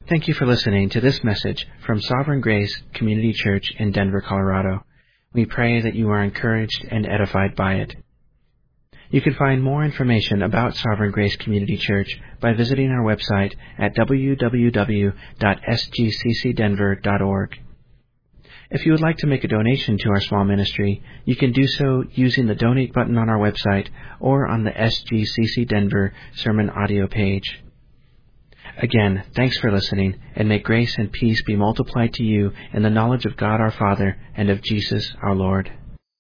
Thank you for listening to this message from Sovereign Grace Community Church in Denver, Colorado. We pray that you are encouraged and edified by it. You can find more information about Sovereign Grace Community Church by visiting our website at www.sgccdenver.org. If you would like to make a donation to our small ministry, you can do so using the donate button on our website or on the SGCC Denver sermon audio page. Again, thanks for listening, and may grace and peace be multiplied to you in the knowledge of God our Father and of Jesus our Lord.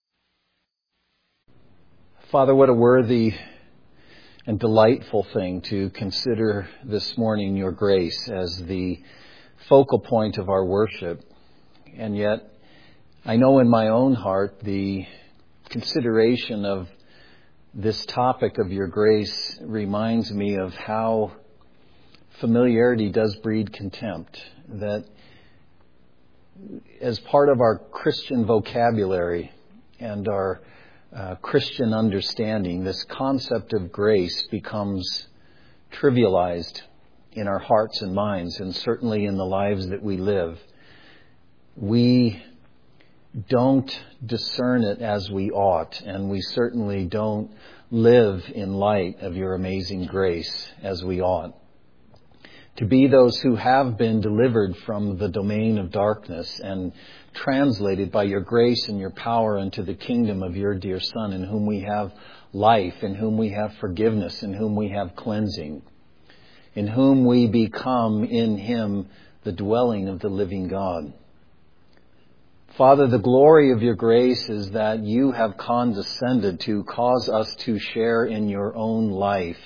Father, what a worthy and delightful thing to consider this morning your grace as the focal point of our worship. And yet, I know in my own heart the consideration of this topic of your grace reminds me of how familiarity does breed contempt, that as part of our Christian vocabulary and our Christian understanding, this concept of grace becomes trivialized in our hearts and minds, and certainly in the lives that we live. We don't discern it as we ought, and we certainly don't live in light of your amazing grace as we ought. To be those who have been delivered from the domain of darkness and translated by your grace and your power into the kingdom of your dear Son, in whom we have life, in whom we have forgiveness, in whom we have cleansing, in whom we become in Him the dwelling of the living God. Father, the glory of your grace is that you have condescended to cause us to share in your own life,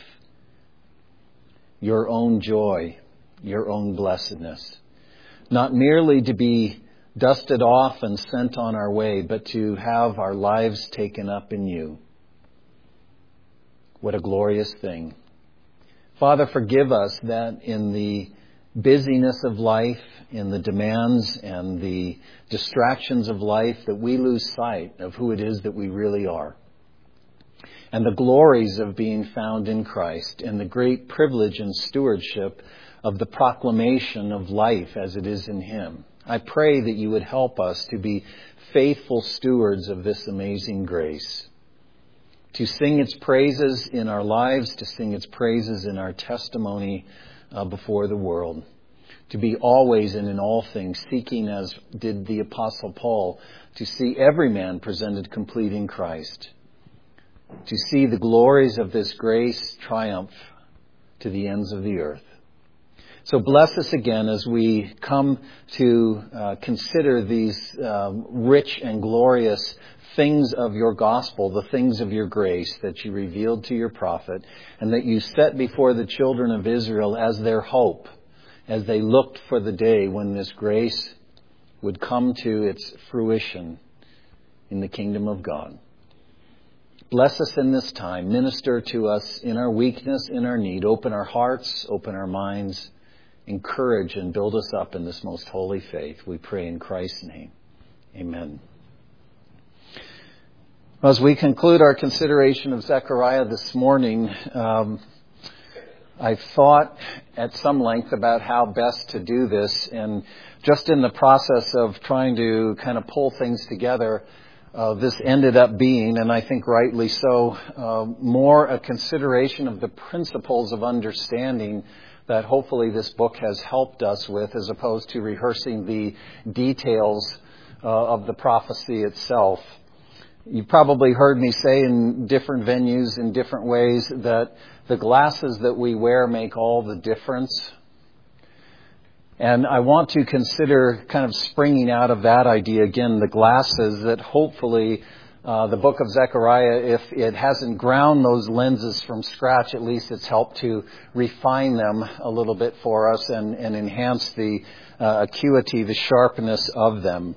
your own joy, your own blessedness. Not merely to be dusted off and sent on our way, but to have our lives taken up in you. What a glorious thing. Father, forgive us that in the busyness of life, in the demands and the distractions of life, that we lose sight of who it is that we really are, and the glories of being found in Christ, and the great privilege and stewardship of the proclamation of life as it is in Him. I pray that you would help us to be faithful stewards of this amazing grace, to sing its praises in our lives, to sing its praises in our testimony before the world, to be always and in all things seeking, as did the Apostle Paul, to see every man presented complete in Christ, to see the glories of this grace triumph to the ends of the earth. So bless us again as we come to consider these rich and glorious things of your gospel, the things of your grace that you revealed to your prophet, and that you set before the children of Israel as their hope, as they looked for the day when this grace would come to its fruition in the kingdom of God. Bless us in this time. Minister to us in our weakness, in our need. Open our hearts, open our minds. Encourage and build us up in this most holy faith. We pray in Christ's name. Amen. As we conclude our consideration of Zechariah this morning, I've thought at some length about how best to do this, and just in the process of trying to kind of pull things together, this ended up being, and I think rightly so, more a consideration of the principles of understanding that hopefully this book has helped us with, as opposed to rehearsing the details of the prophecy itself. You've probably heard me say in different venues, in different ways, that the glasses that we wear make all the difference. And I want to consider kind of springing out of that idea again, the glasses that hopefully the book of Zechariah, if it hasn't ground those lenses from scratch, at least it's helped to refine them a little bit for us and enhance the acuity, the sharpness of them.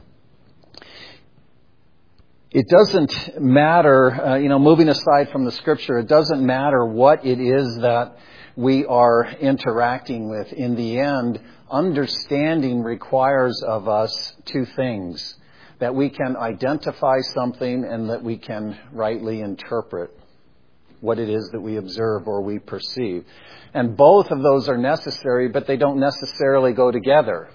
It doesn't matter, moving aside from the Scripture, it doesn't matter what it is that we are interacting with. In the end, understanding requires of us two things: that we can identify something and that we can rightly interpret what it is that we observe or we perceive. And both of those are necessary, but they don't necessarily go together.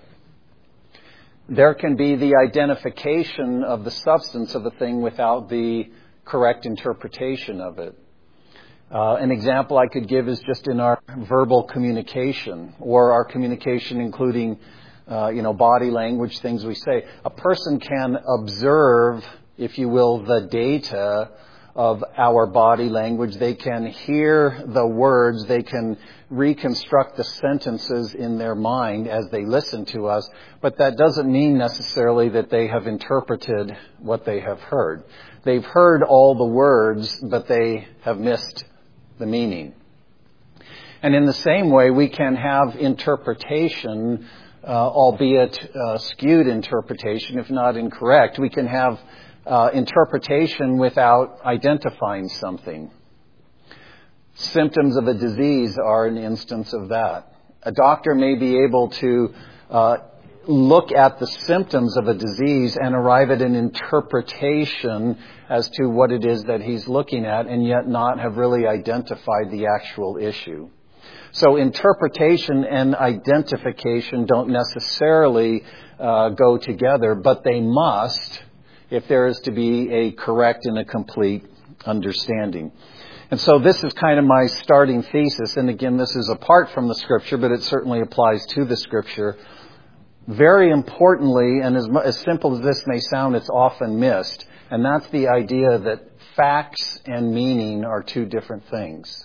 There can be the identification of the substance of a thing without the correct interpretation of it. An example I could give is just in our verbal communication, or our communication including body language, things we say. A person can observe, if you will, the data of our body language. They can hear the words. They can reconstruct the sentences in their mind as they listen to us. But that doesn't mean necessarily that they have interpreted what they have heard. They've heard all the words, but they have missed the meaning. And in the same way, we can have interpretation, albeit skewed interpretation, if not incorrect. We can have interpretation without identifying something. Symptoms of a disease are an instance of that. A doctor may be able to look at the symptoms of a disease and arrive at an interpretation as to what it is that he's looking at, and yet not have really identified the actual issue. So interpretation and identification don't necessarily go together, but they must if there is to be a correct and a complete understanding. And so this is kind of my starting thesis. And again, this is apart from the Scripture, but it certainly applies to the Scripture. Very importantly, and as simple as this may sound, it's often missed. And that's the idea that facts and meaning are two different things.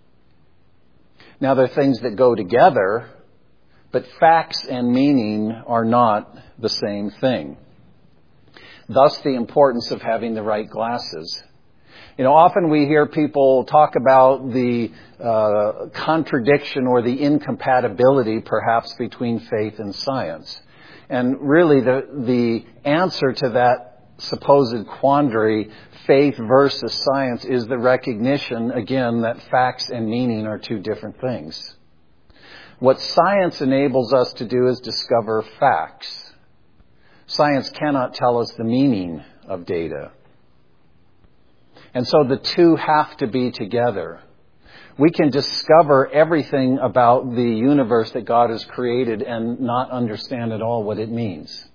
Now, they're things that go together, but facts and meaning are not the same thing. Thus, the importance of having the right glasses. Often we hear people talk about the contradiction or the incompatibility, perhaps, between faith and science. And really, the answer to that supposed quandary, faith versus science, is the recognition, again, that facts and meaning are two different things. What science enables us to do is discover facts. Science cannot tell us the meaning of data. And so the two have to be together. We can discover everything about the universe that God has created and not understand at all what it means.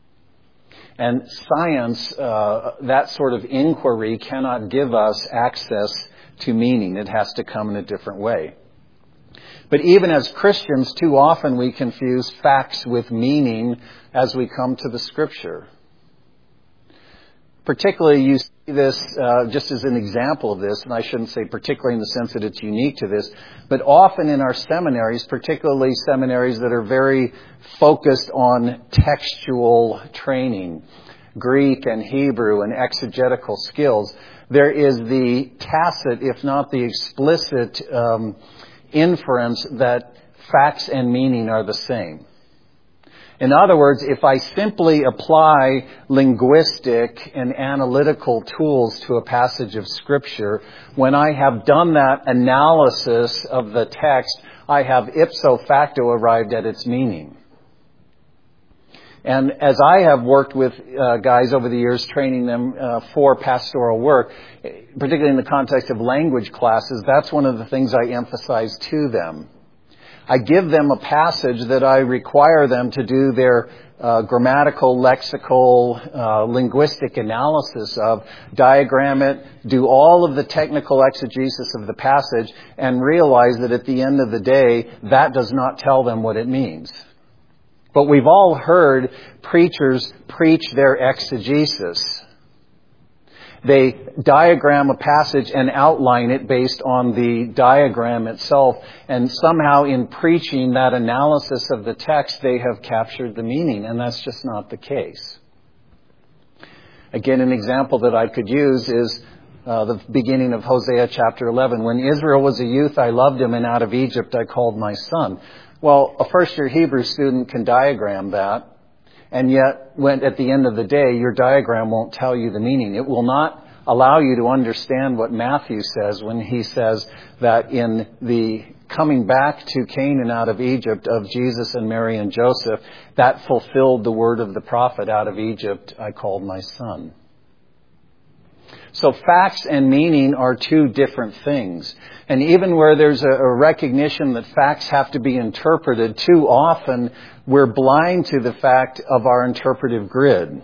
And science, that sort of inquiry, cannot give us access to meaning. It has to come in a different way. But even as Christians, too often we confuse facts with meaning as we come to the Scripture. Particularly, you see this just as an example of this, and I shouldn't say particularly in the sense that it's unique to this, but often in our seminaries, particularly seminaries that are very focused on textual training, Greek and Hebrew and exegetical skills, there is the tacit, if not the explicit, inference that facts and meaning are the same. In other words, if I simply apply linguistic and analytical tools to a passage of Scripture, when I have done that analysis of the text, I have ipso facto arrived at its meaning. And as I have worked with guys over the years, training them for pastoral work, particularly in the context of language classes, that's one of the things I emphasize to them. I give them a passage that I require them to do their grammatical, lexical, linguistic analysis of, diagram it, do all of the technical exegesis of the passage, and realize that at the end of the day, that does not tell them what it means. But we've all heard preachers preach their exegesis. They diagram a passage and outline it based on the diagram itself. And somehow in preaching that analysis of the text, they have captured the meaning. And that's just not the case. Again, an example that I could use is the beginning of Hosea chapter 11. When Israel was a youth, I loved him, and out of Egypt I called my son. Well, a first-year Hebrew student can diagram that. And yet, at the end of the day, your diagram won't tell you the meaning. It will not allow you to understand what Matthew says when he says that in the coming back to Canaan out of Egypt of Jesus and Mary and Joseph, that fulfilled the word of the prophet, out of Egypt I called my son. So facts and meaning are two different things. And even where there's a recognition that facts have to be interpreted, too often we're blind to the fact of our interpretive grid.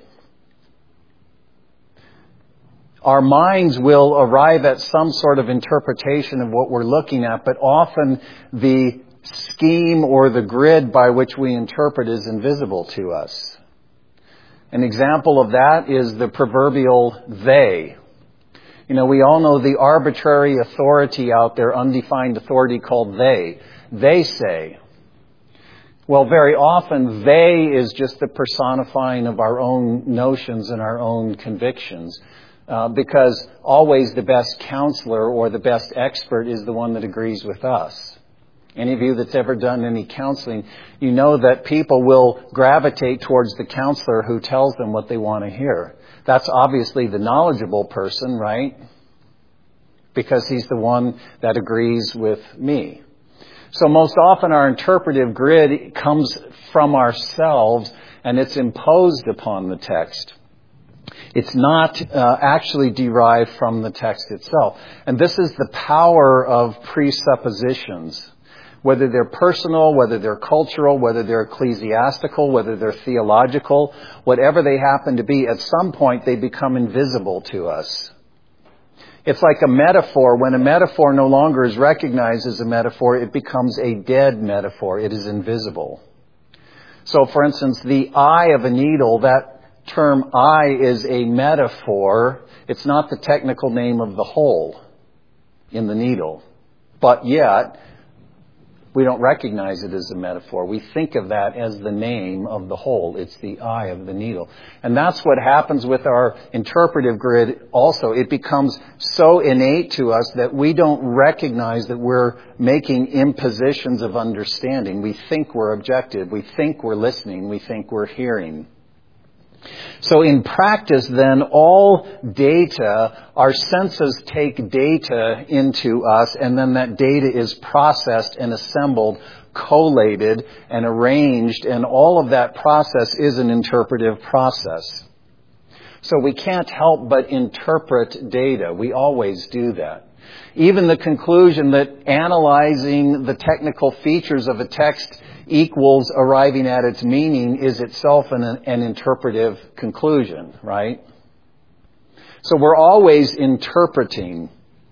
Our minds will arrive at some sort of interpretation of what we're looking at, but often the scheme or the grid by which we interpret is invisible to us. An example of that is the proverbial they. You know, we all know the arbitrary authority out there, undefined authority called they. They say. Well, very often they is just the personifying of our own notions and our own convictions. Because always the best counselor or the best expert is the one that agrees with us. Any of you that's ever done any counseling, you know that people will gravitate towards the counselor who tells them what they want to hear. That's obviously the knowledgeable person, right? Because he's the one that agrees with me. So most often our interpretive grid comes from ourselves and it's imposed upon the text. It's not actually derived from the text itself. And this is the power of presuppositions. Whether they're personal, whether they're cultural, whether they're ecclesiastical, whether they're theological, whatever they happen to be, at some point they become invisible to us. It's like a metaphor. When a metaphor no longer is recognized as a metaphor, it becomes a dead metaphor. It is invisible. So, for instance, the eye of a needle, that term eye is a metaphor. It's not the technical name of the hole in the needle. But yet, we don't recognize it as a metaphor. We think of that as the name of the hole. It's the eye of the needle. And that's what happens with our interpretive grid also. It becomes so innate to us that we don't recognize that we're making impositions of understanding. We think we're objective. We think we're listening. We think we're hearing. So in practice, then, all data, our senses take data into us, and then that data is processed and assembled, collated and arranged, and all of that process is an interpretive process. So we can't help but interpret data. We always do that. Even the conclusion that analyzing the technical features of a text equals arriving at its meaning is itself an interpretive conclusion, right? So we're always interpreting.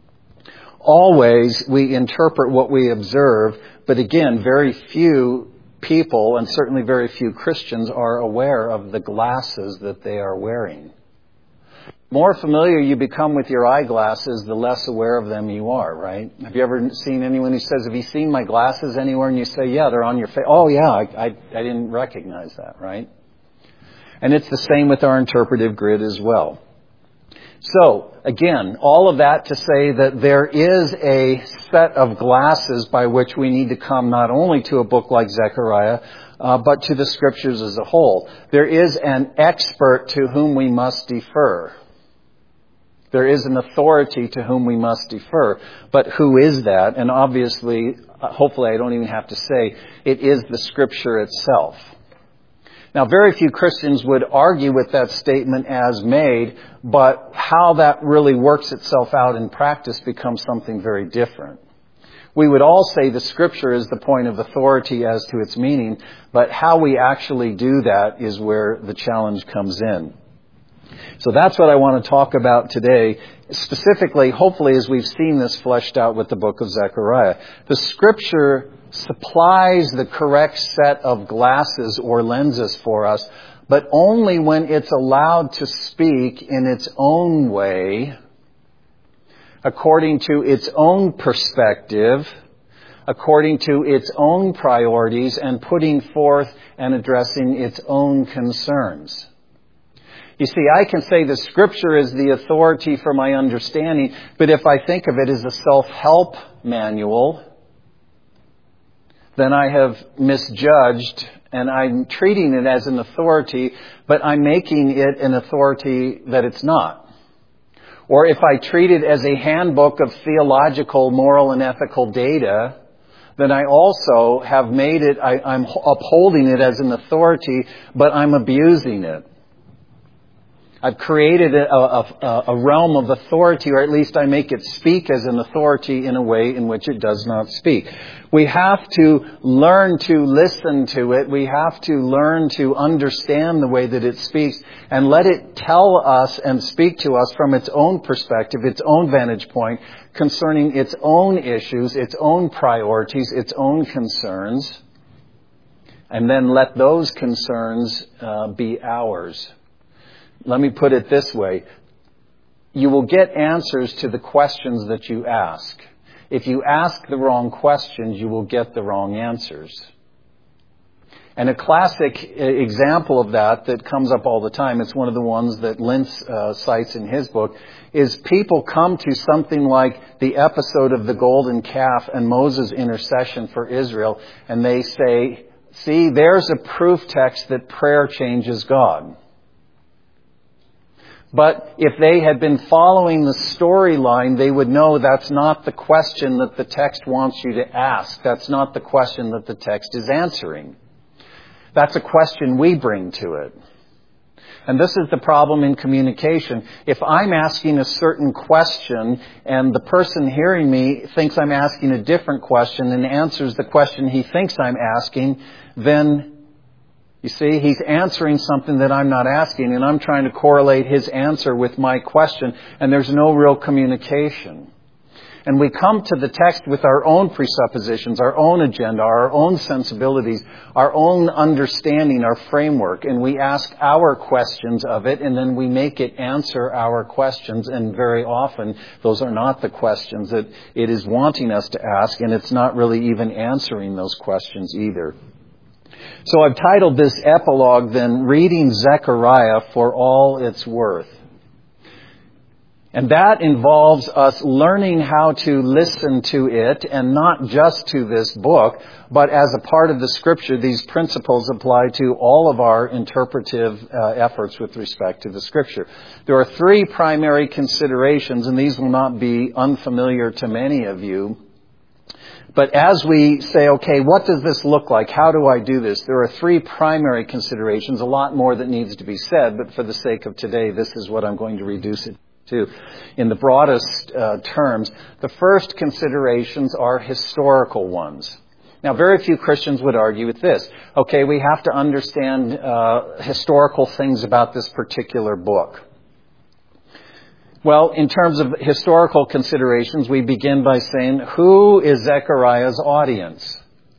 Always we interpret what we observe, but again, very few people, and certainly very few Christians, are aware of the glasses that they are wearing. The more familiar you become with your eyeglasses, the less aware of them you are, right? Have you ever seen anyone who says, "Have you seen my glasses anywhere?" And you say, "Yeah, they're on your face." "Oh, yeah, I didn't recognize that," right? And it's the same with our interpretive grid as well. So, again, all of that to say that there is a set of glasses by which we need to come not only to a book like Zechariah, but to the Scriptures as a whole. There is an expert to whom we must defer. There is an authority to whom we must defer. But who is that? And obviously, hopefully I don't even have to say, it is the Scripture itself. Now, very few Christians would argue with that statement as made, but how that really works itself out in practice becomes something very different. We would all say the Scripture is the point of authority as to its meaning, but how we actually do that is where the challenge comes in. So that's what I want to talk about today, specifically, hopefully, as we've seen this fleshed out with the book of Zechariah. The Scripture supplies the correct set of glasses or lenses for us, but only when it's allowed to speak in its own way, according to its own perspective, according to its own priorities, and putting forth and addressing its own concerns. You see, I can say the Scripture is the authority for my understanding, but if I think of it as a self-help manual, then I have misjudged, and I'm treating it as an authority, but I'm making it an authority that it's not. Or if I treat it as a handbook of theological, moral, and ethical data, then I also have made it, I'm upholding it as an authority, but I'm abusing it. I've created a realm of authority, or at least I make it speak as an authority in a way in which it does not speak. We have to learn to listen to it. We have to learn to understand the way that it speaks and let it tell us and speak to us from its own perspective, its own vantage point, concerning its own issues, its own priorities, its own concerns. And then let those concerns be ours. Let me put it this way. You will get answers to the questions that you ask. If you ask the wrong questions, you will get the wrong answers. And a classic example of that comes up all the time, it's one of the ones that Lentz cites in his book, is people come to something like the episode of the golden calf and Moses' intercession for Israel, and they say, see, there's a proof text that prayer changes God. But if they had been following the storyline, they would know that's not the question that the text wants you to ask. That's not the question that the text is answering. That's a question we bring to it. And this is the problem in communication. If I'm asking a certain question and the person hearing me thinks I'm asking a different question and answers the question he thinks I'm asking, then you see, he's answering something that I'm not asking, and I'm trying to correlate his answer with my question, and there's no real communication. And we come to the text with our own presuppositions, our own agenda, our own sensibilities, our own understanding, our framework, and we ask our questions of it, and then we make it answer our questions, and very often those are not the questions that it is wanting us to ask, and it's not really even answering those questions either. So I've titled this epilogue then, Reading Zechariah for All It's Worth. And that involves us learning how to listen to it, and not just to this book, but as a part of the Scripture, these principles apply to all of our interpretive efforts with respect to the Scripture. There are three primary considerations, and these will not be unfamiliar to many of you. But as we say, okay, what does this look like? How do I do this? There are three primary considerations, a lot more that needs to be said, but for the sake of today, this is what I'm going to reduce it to. In the broadest terms, the first considerations are historical ones. Now, very few Christians would argue with this. Okay, we have to understand historical things about this particular book. Well, in terms of historical considerations, we begin by saying, who is Zechariah's audience?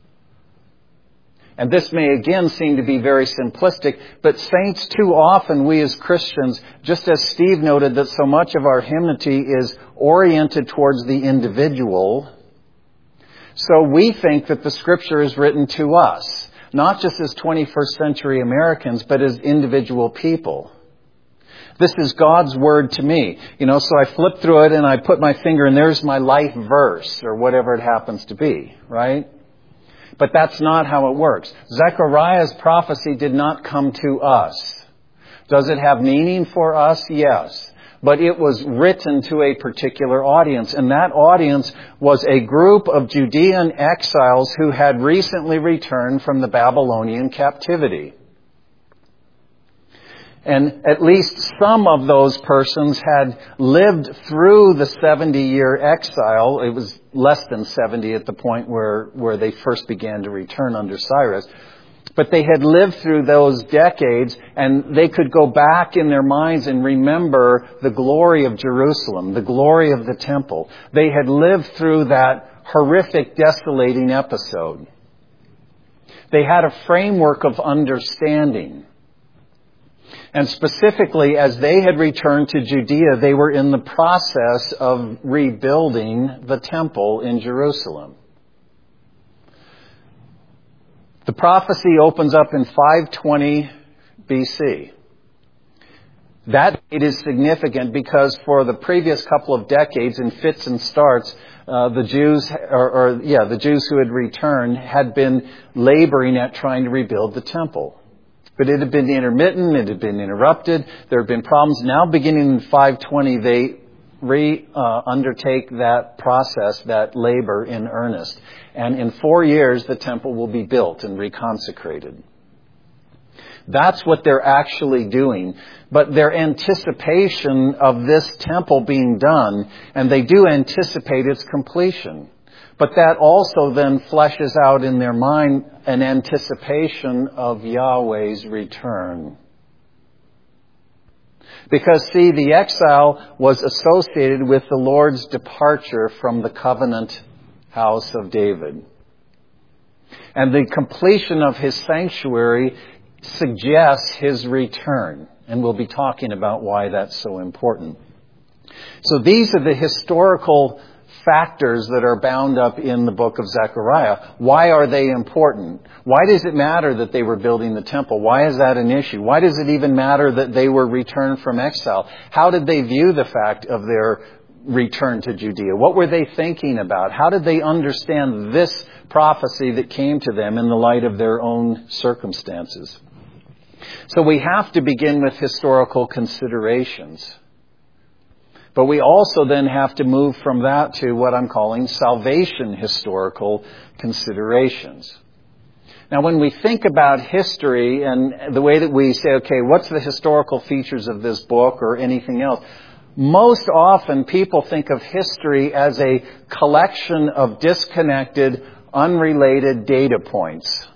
And this may again seem to be very simplistic, but saints, too often we as Christians, just as Steve noted that so much of our hymnody is oriented towards the individual, so we think that the Scripture is written to us, not just as 21st century Americans, but as individual people. This is God's Word to me. So I flip through it and I put my finger and there's my life verse or whatever it happens to be, right? But that's not how it works. Zechariah's prophecy did not come to us. Does it have meaning for us? Yes. But it was written to a particular audience, and that audience was a group of Judean exiles who had recently returned from the Babylonian captivity. And at least some of those persons had lived through the 70-year exile. It was less than 70 at the point where they first began to return under Cyrus. But they had lived through those decades, and they could go back in their minds and remember the glory of Jerusalem, the glory of the temple. They had lived through that horrific, desolating episode. They had a framework of understanding. And specifically, as they had returned to Judea, they were in the process of rebuilding the temple in Jerusalem. The prophecy opens up in 520 BC. That date is significant because for the previous couple of decades, in fits and starts, the Jews who had returned had been laboring at trying to rebuild the temple. But it had been intermittent, it had been interrupted, there had been problems. Now beginning in 520, they undertake that process, that labor in earnest. And in 4 years, the temple will be built and reconsecrated. That's what they're actually doing. But their anticipation of this temple being done, and they do anticipate its completion. But that also then fleshes out in their mind an anticipation of Yahweh's return. Because, see, the exile was associated with the Lord's departure from the covenant house of David. And the completion of His sanctuary suggests His return. And we'll be talking about why that's so important. So these are the historical factors that are bound up in the book of Zechariah. Why are they important? Why does it matter that they were building the temple? Why is that an issue? Why does it even matter that they were returned from exile? How did they view the fact of their return to Judea? What were they thinking about? How did they understand this prophecy that came to them in the light of their own circumstances? So we have to begin with historical considerations. But we also then have to move from that to what I'm calling salvation historical considerations. Now, when we think about history and the way that we say, okay, what's the historical features of this book or anything else? Most often people think of history as a collection of disconnected, unrelated data points.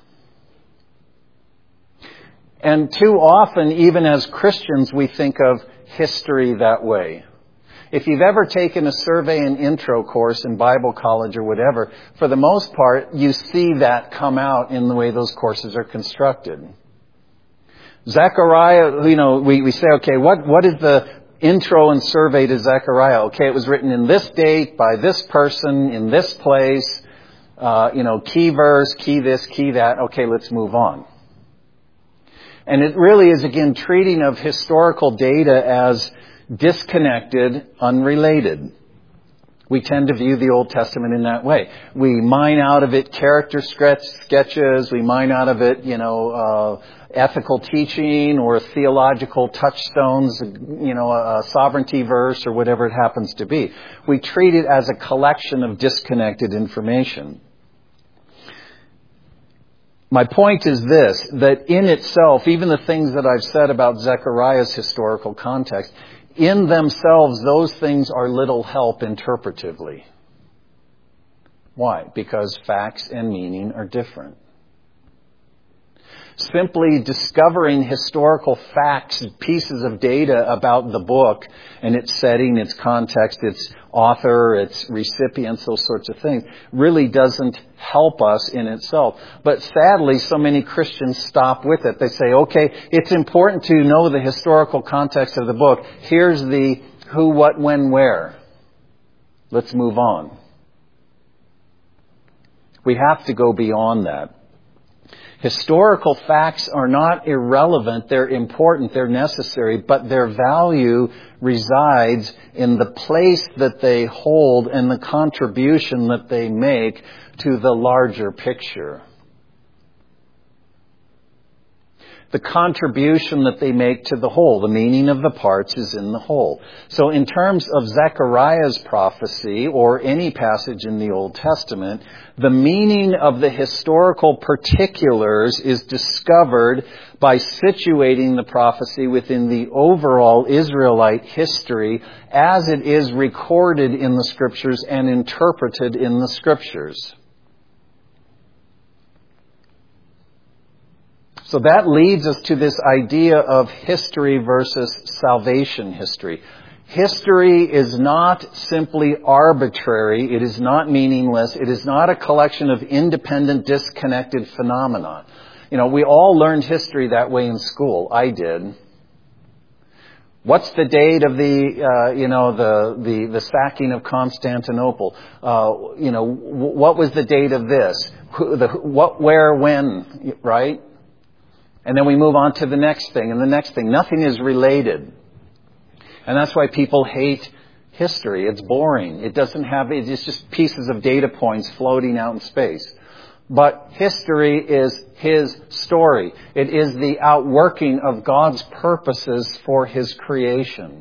And too often, even as Christians, we think of history that way. If you've ever taken a survey and intro course in Bible college or whatever, for the most part, you see that come out in the way those courses are constructed. Zechariah, we say, okay, what is the intro and survey to Zechariah? Okay, it was written in this date, by this person, in this place, key verse, key this, key that. Okay, let's move on. And it really is, again, treating of historical data as disconnected, unrelated. We tend to view the Old Testament in that way. We mine out of it character sketches. We mine out of it, ethical teaching or theological touchstones, a sovereignty verse or whatever it happens to be. We treat it as a collection of disconnected information. My point is this, that in itself, even the things that I've said about Zechariah's historical context, in themselves, those things are little help interpretively. Why? Because facts and meaning are different. Simply discovering historical facts, pieces of data about the book and its setting, its context, its author, its recipients, those sorts of things, really doesn't help us in itself. But sadly, so many Christians stop with it. They say, okay, it's important to know the historical context of the book. Here's the who, what, when, where. Let's move on. We have to go beyond that. Historical facts are not irrelevant, they're important, they're necessary, but their value resides in the place that they hold and the contribution that they make to the larger picture. The contribution that they make to the whole, the meaning of the parts is in the whole. So in terms of Zechariah's prophecy or any passage in the Old Testament, the meaning of the historical particulars is discovered by situating the prophecy within the overall Israelite history as it is recorded in the Scriptures and interpreted in the Scriptures. So that leads us to this idea of history versus salvation history. History is not simply arbitrary. It is not meaningless. It is not a collection of independent, disconnected phenomena. We all learned history that way in school. I did. What's the date of the sacking of Constantinople? What was the date of this? What, where, when, right? And then we move on to the next thing and the next thing. Nothing is related. And that's why people hate history. It's boring. It's just pieces of data points floating out in space. But history is His story. It is the outworking of God's purposes for His creation.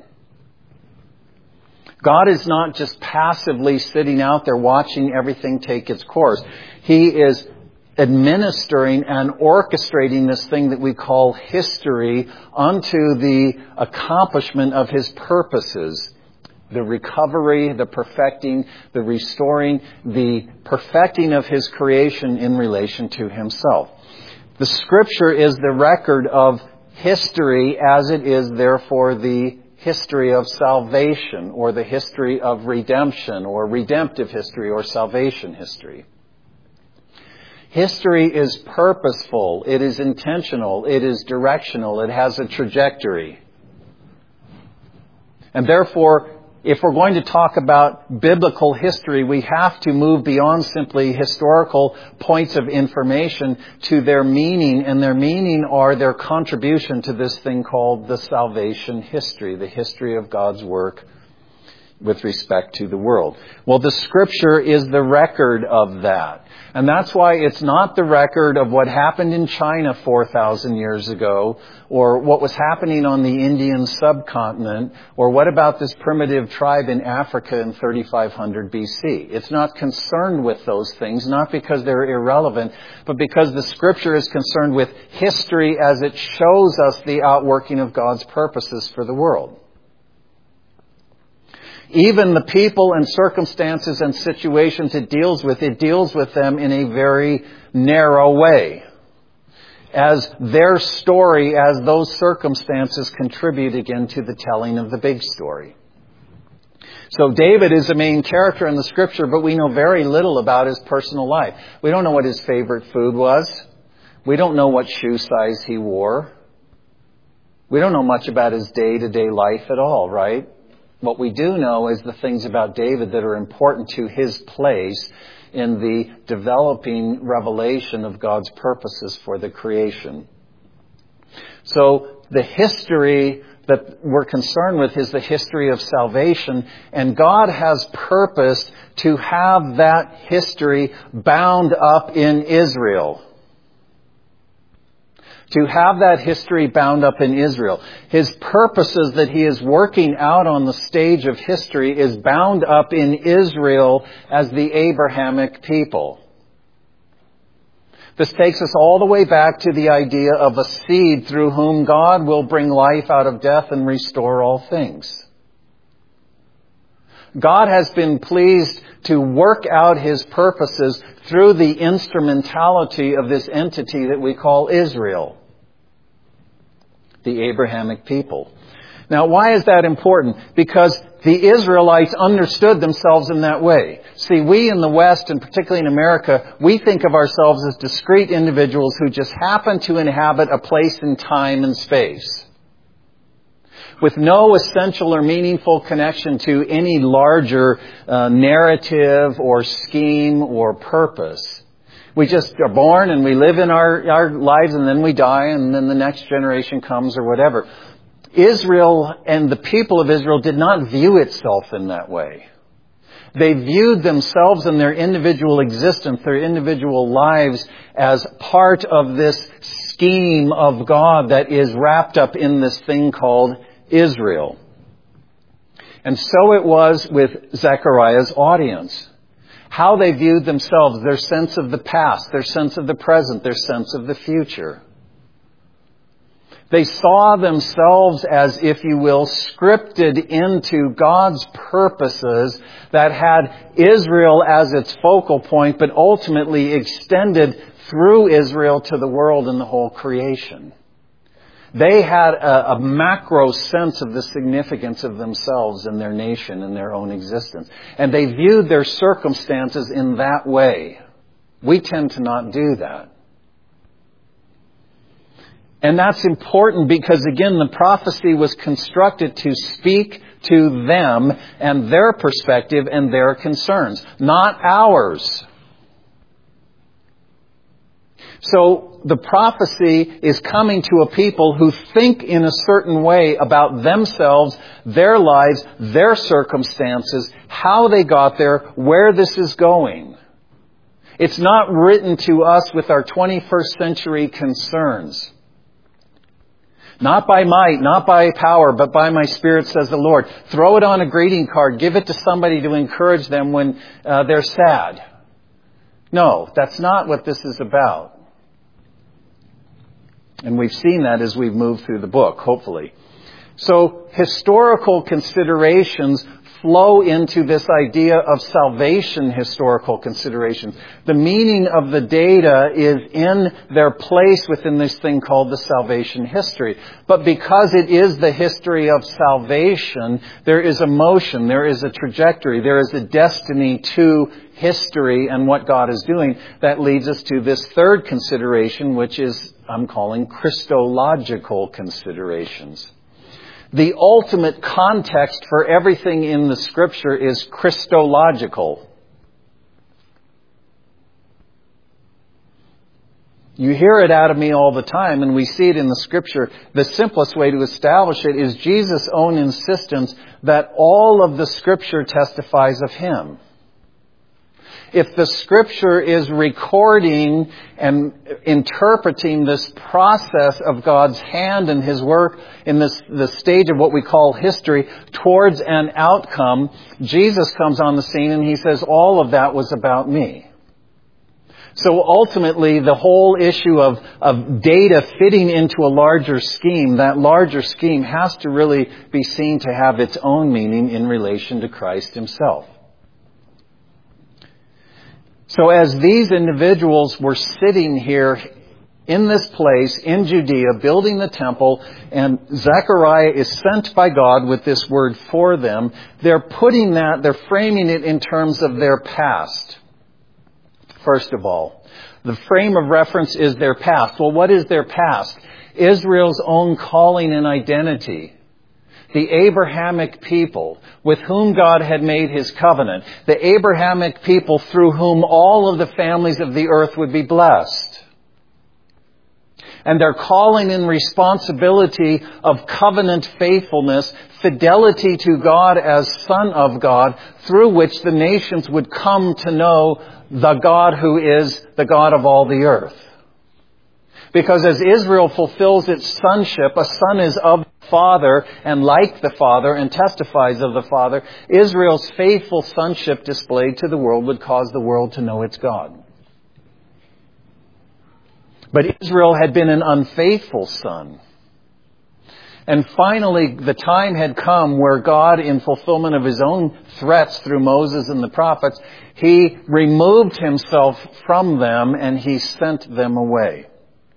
God is not just passively sitting out there watching everything take its course. He is administering and orchestrating this thing that we call history unto the accomplishment of His purposes. The recovery, the perfecting, the restoring, the perfecting of His creation in relation to Himself. The Scripture is the record of history as it is, therefore, the history of salvation, or the history of redemption, or redemptive history, or salvation history. History is purposeful, it is intentional, it is directional, it has a trajectory. And therefore, if we're going to talk about biblical history, we have to move beyond simply historical points of information to their meaning, and their meaning are their contribution to this thing called the salvation history, the history of God's work with respect to the world. Well, the Scripture is the record of that. And that's why it's not the record of what happened in China 4,000 years ago, or what was happening on the Indian subcontinent, or what about this primitive tribe in Africa in 3500 BC. It's not concerned with those things, not because they're irrelevant, but because the Scripture is concerned with history as it shows us the outworking of God's purposes for the world. Even the people and circumstances and situations it deals with them in a very narrow way. As their story, as those circumstances contribute again to the telling of the big story. So David is the main character in the Scripture, but we know very little about his personal life. We don't know what his favorite food was. We don't know what shoe size he wore. We don't know much about his day-to-day life at all, right? What we do know is the things about David that are important to his place in the developing revelation of God's purposes for the creation. So the history that we're concerned with is the history of salvation, and God has purposed to have that history bound up in Israel. To have that history bound up in Israel. His purposes that He is working out on the stage of history is bound up in Israel as the Abrahamic people. This takes us all the way back to the idea of a seed through whom God will bring life out of death and restore all things. God has been pleased to work out His purposes through the instrumentality of this entity that we call Israel, the Abrahamic people. Now, why is that important? Because the Israelites understood themselves in that way. See, we in the West, and particularly in America, we think of ourselves as discrete individuals who just happen to inhabit a place in time and space, with no essential or meaningful connection to any larger narrative or scheme or purpose. We just are born and we live in our lives, and then we die, and then the next generation comes or whatever. Israel and the people of Israel did not view itself in that way. They viewed themselves and their individual existence, their individual lives, as part of this scheme of God that is wrapped up in this thing called Israel. And so it was with Zechariah's audience. How they viewed themselves, their sense of the past, their sense of the present, their sense of the future. They saw themselves as, if you will, scripted into God's purposes that had Israel as its focal point, but ultimately extended through Israel to the world and the whole creation. They had a macro sense of the significance of themselves and their nation and their own existence. And they viewed their circumstances in that way. We tend to not do that. And that's important because, again, the prophecy was constructed to speak to them and their perspective and their concerns, not ours. So the prophecy is coming to a people who think in a certain way about themselves, their lives, their circumstances, how they got there, where this is going. It's not written to us with our 21st century concerns. Not by might, not by power, but by my Spirit, says the Lord. Throw it on a greeting card. Give it to somebody to encourage them when they're sad. No, that's not what this is about. And we've seen that as we've moved through the book, hopefully. So historical considerations flow into this idea of salvation historical considerations. The meaning of the data is in their place within this thing called the salvation history. But because it is the history of salvation, there is a motion, there is a trajectory, there is a destiny to history and what God is doing that leads us to this third consideration, which is, I'm calling Christological considerations. The ultimate context for everything in the Scripture is Christological. You hear it out of me all the time, and we see it in the Scripture. The simplest way to establish it is Jesus' own insistence that all of the Scripture testifies of Him. If the Scripture is recording and interpreting this process of God's hand and His work in the stage of what we call history towards an outcome, Jesus comes on the scene and He says, all of that was about me. So ultimately, the whole issue of data fitting into a larger scheme, that larger scheme has to really be seen to have its own meaning in relation to Christ Himself. So as these individuals were sitting here in this place in Judea, building the temple, and Zechariah is sent by God with this word for them, they're framing it in terms of their past. First of all, the frame of reference is their past. Well, what is their past? Israel's own calling and identity. The Abrahamic people with whom God had made His covenant. The Abrahamic people through whom all of the families of the earth would be blessed. And their calling and responsibility of covenant faithfulness, fidelity to God as Son of God, through which the nations would come to know the God who is the God of all the earth. Because as Israel fulfills its sonship, a son is of the Father and like the Father and testifies of the Father, Israel's faithful sonship displayed to the world would cause the world to know its God. But Israel had been an unfaithful son. And finally, the time had come where God, in fulfillment of His own threats through Moses and the prophets, He removed Himself from them and He sent them away.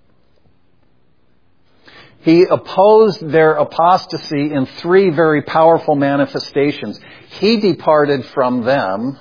He opposed their apostasy in three very powerful manifestations. He departed from them.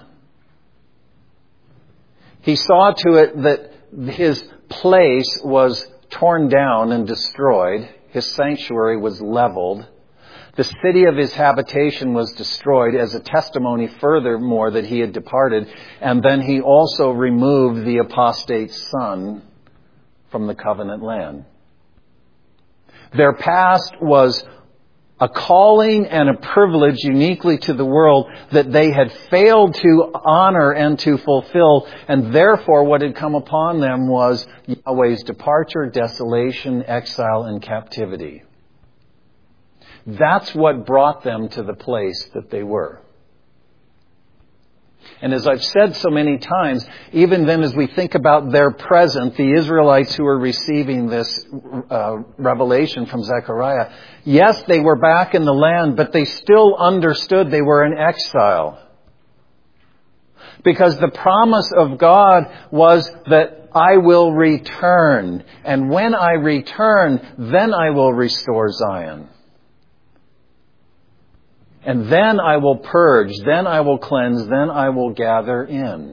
He saw to it that His place was torn down and destroyed. His sanctuary was leveled. The city of His habitation was destroyed as a testimony furthermore that He had departed. And then He also removed the apostate son from the covenant land. Their past was a calling and a privilege uniquely to the world that they had failed to honor and to fulfill. And therefore what had come upon them was Yahweh's departure, desolation, exile, and captivity. That's what brought them to the place that they were. And as I've said so many times, even then as we think about their present, the Israelites who are receiving this revelation from Zechariah, yes, they were back in the land, but they still understood they were in exile. Because the promise of God was that I will return, and when I return, then I will restore Zion. And then I will purge, then I will cleanse, then I will gather in.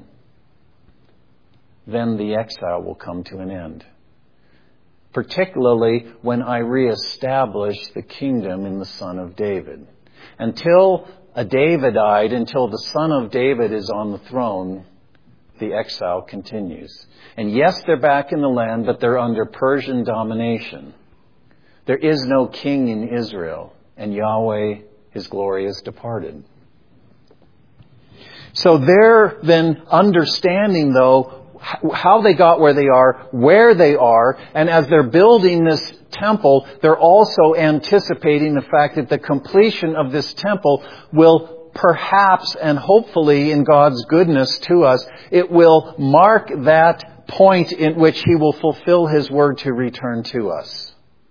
Then the exile will come to an end. Particularly when I reestablish the kingdom in the Son of David. Until a Davidite, until the Son of David is on the throne, the exile continues. And yes, they're back in the land, but they're under Persian domination. There is no king in Israel, and Yahweh, His glory, has departed. So they're then understanding, though, how they got where they are, where they are, and as they're building this temple, they're also anticipating the fact that the completion of this temple will perhaps and hopefully in God's goodness to us, it will mark that point in which He will fulfill His word to return to us.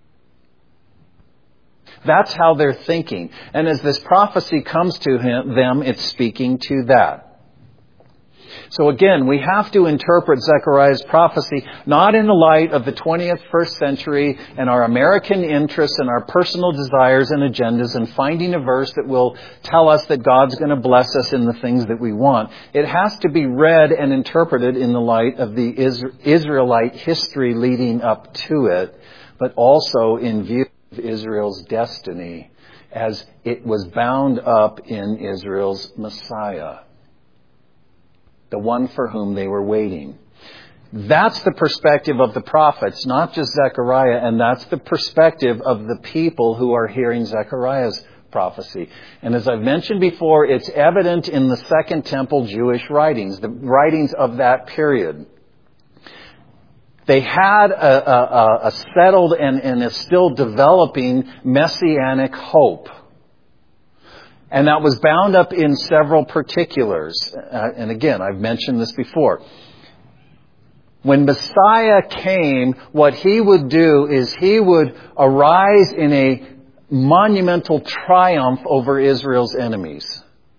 That's how they're thinking. And as this prophecy comes to them, it's speaking to that. So again, we have to interpret Zechariah's prophecy not in the light of the 20th, first century and our American interests and our personal desires and agendas and finding a verse that will tell us that God's going to bless us in the things that we want. It has to be read and interpreted in the light of the Israelite history leading up to it, but also in view of Israel's destiny as it was bound up in Israel's Messiah, the one for whom they were waiting. That's the perspective of the prophets, not just Zechariah, and that's the perspective of the people who are hearing Zechariah's prophecy. And as I've mentioned before, it's evident in the Second Temple Jewish writings, the writings of that period. They had a settled and a still developing messianic hope. And that was bound up in several particulars. And again, I've mentioned this before. When Messiah came, what He would do is He would arise in a monumental triumph over Israel's enemies.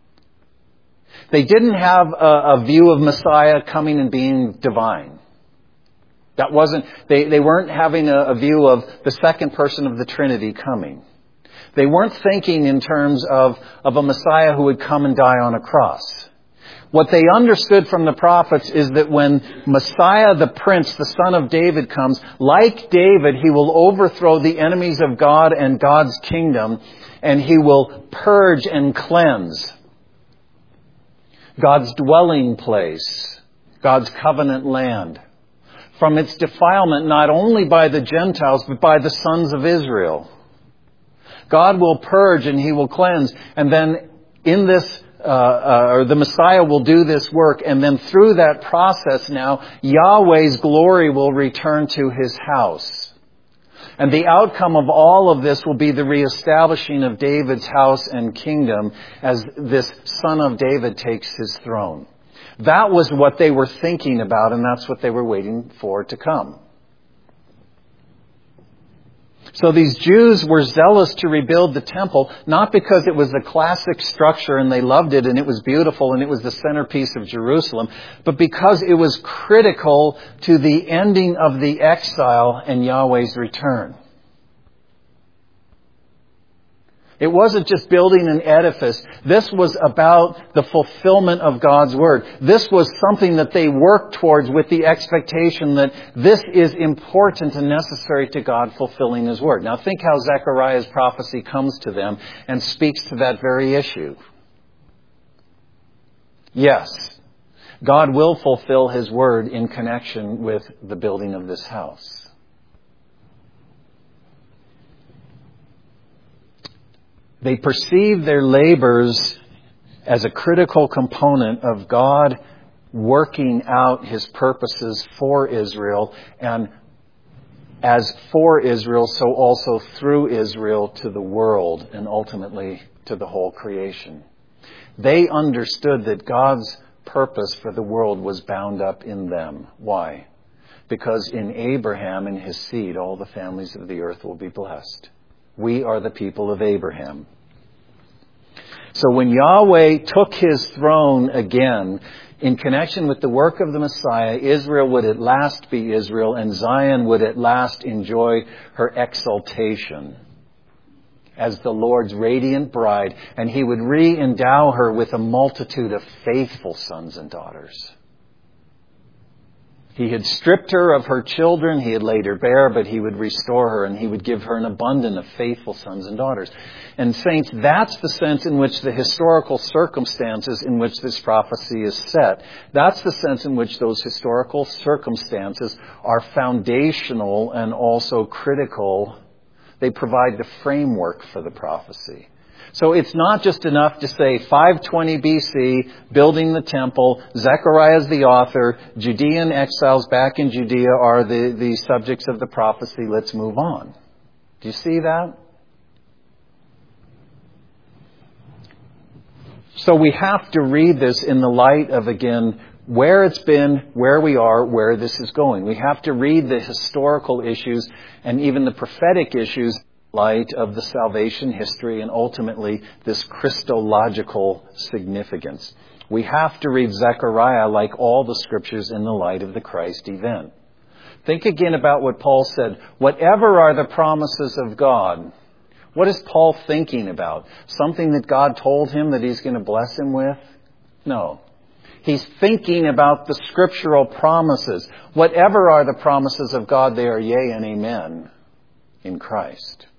They didn't have a view of Messiah coming and being divine. That wasn't, they weren't having a view of the second person of the Trinity coming. They weren't thinking in terms of a Messiah who would come and die on a cross. What they understood from the prophets is that when Messiah, the Prince, the Son of David comes, like David, He will overthrow the enemies of God and God's kingdom, and He will purge and cleanse God's dwelling place, God's covenant land, from its defilement not only by the Gentiles, but by the sons of Israel. God will purge and He will cleanse. And then in this, the Messiah will do this work. And then through that process now, Yahweh's glory will return to His house. And the outcome of all of this will be the reestablishing of David's house and kingdom as this son of David takes his throne. That was what they were thinking about, and that's what they were waiting for to come. So these Jews were zealous to rebuild the temple, not because it was a classic structure and they loved it and it was beautiful and it was the centerpiece of Jerusalem, but because it was critical to the ending of the exile and Yahweh's return. It wasn't just building an edifice. This was about the fulfillment of God's Word. This was something that they worked towards with the expectation that this is important and necessary to God fulfilling His Word. Now think how Zechariah's prophecy comes to them and speaks to that very issue. Yes, God will fulfill His Word in connection with the building of this house. They perceive their labors as a critical component of God working out His purposes for Israel, and as for Israel, so also through Israel to the world and ultimately to the whole creation. They understood that God's purpose for the world was bound up in them. Why? Because in Abraham and his seed, all the families of the earth will be blessed. We are the people of Abraham. So when Yahweh took His throne again, in connection with the work of the Messiah, Israel would at last be Israel, and Zion would at last enjoy her exaltation as the Lord's radiant bride, and He would re-endow her with a multitude of faithful sons and daughters. He had stripped her of her children, He had laid her bare, but He would restore her and He would give her an abundance of faithful sons and daughters. And saints, that's the sense in which the historical circumstances in which this prophecy is set. That's the sense in which those historical circumstances are foundational and also critical. They provide the framework for the prophecy. So it's not just enough to say 520 BC, building the temple, Zechariah is the author, Judean exiles back in Judea are the subjects of the prophecy, let's move on. Do you see that? So we have to read this in the light of, again, where it's been, where we are, where this is going. We have to read the historical issues and even the prophetic issues in light of the salvation history and ultimately this Christological significance. We have to read Zechariah like all the scriptures in the light of the Christ event. Think again about what Paul said. Whatever are the promises of God, what is Paul thinking about? Something that God told him that he's going to bless him with? No. He's thinking about the scriptural promises. Whatever are the promises of God, they are yea and amen in Christ.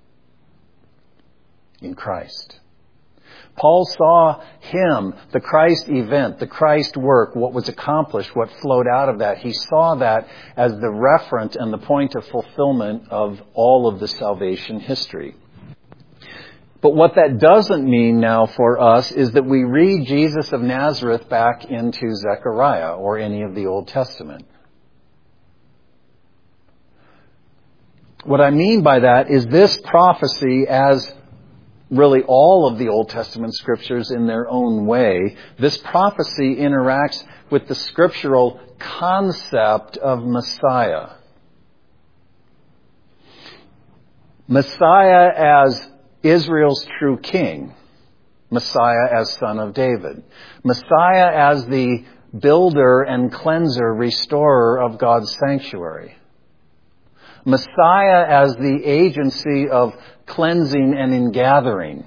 In Christ. Paul saw him, the Christ event, the Christ work, what was accomplished, what flowed out of that. He saw that as the referent and the point of fulfillment of all of the salvation history. But what that doesn't mean now for us is that we read Jesus of Nazareth back into Zechariah or any of the Old Testament. What I mean by that is this prophecy, as really all of the Old Testament scriptures in their own way, this prophecy interacts with the scriptural concept of Messiah. Messiah as Israel's true king. Messiah as son of David. Messiah as the builder and cleanser, restorer of God's sanctuary. Messiah as the agency of cleansing and ingathering.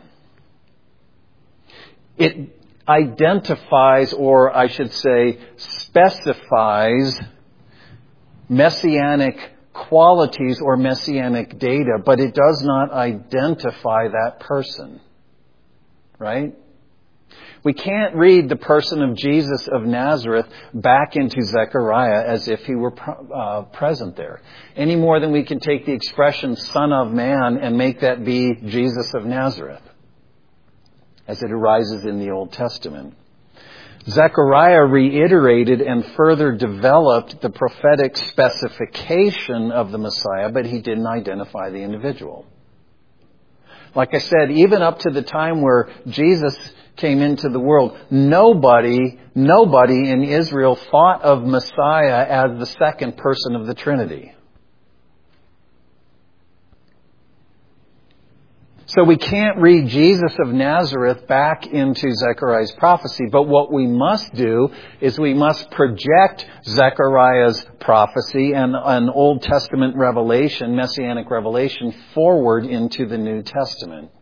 It identifies, or I should say, specifies messianic qualities or messianic data, but it does not identify that person. Right? We can't read the person of Jesus of Nazareth back into Zechariah as if he were present there. Any more than we can take the expression Son of Man and make that be Jesus of Nazareth, as it arises in the Old Testament. Zechariah reiterated and further developed the prophetic specification of the Messiah, but he didn't identify the individual. Like I said, even up to the time where Jesus came into the world, nobody in Israel thought of Messiah as the second person of the Trinity. So we can't read Jesus of Nazareth back into Zechariah's prophecy, but what we must do is we must project Zechariah's prophecy and an Old Testament revelation, messianic revelation, forward into the New Testament,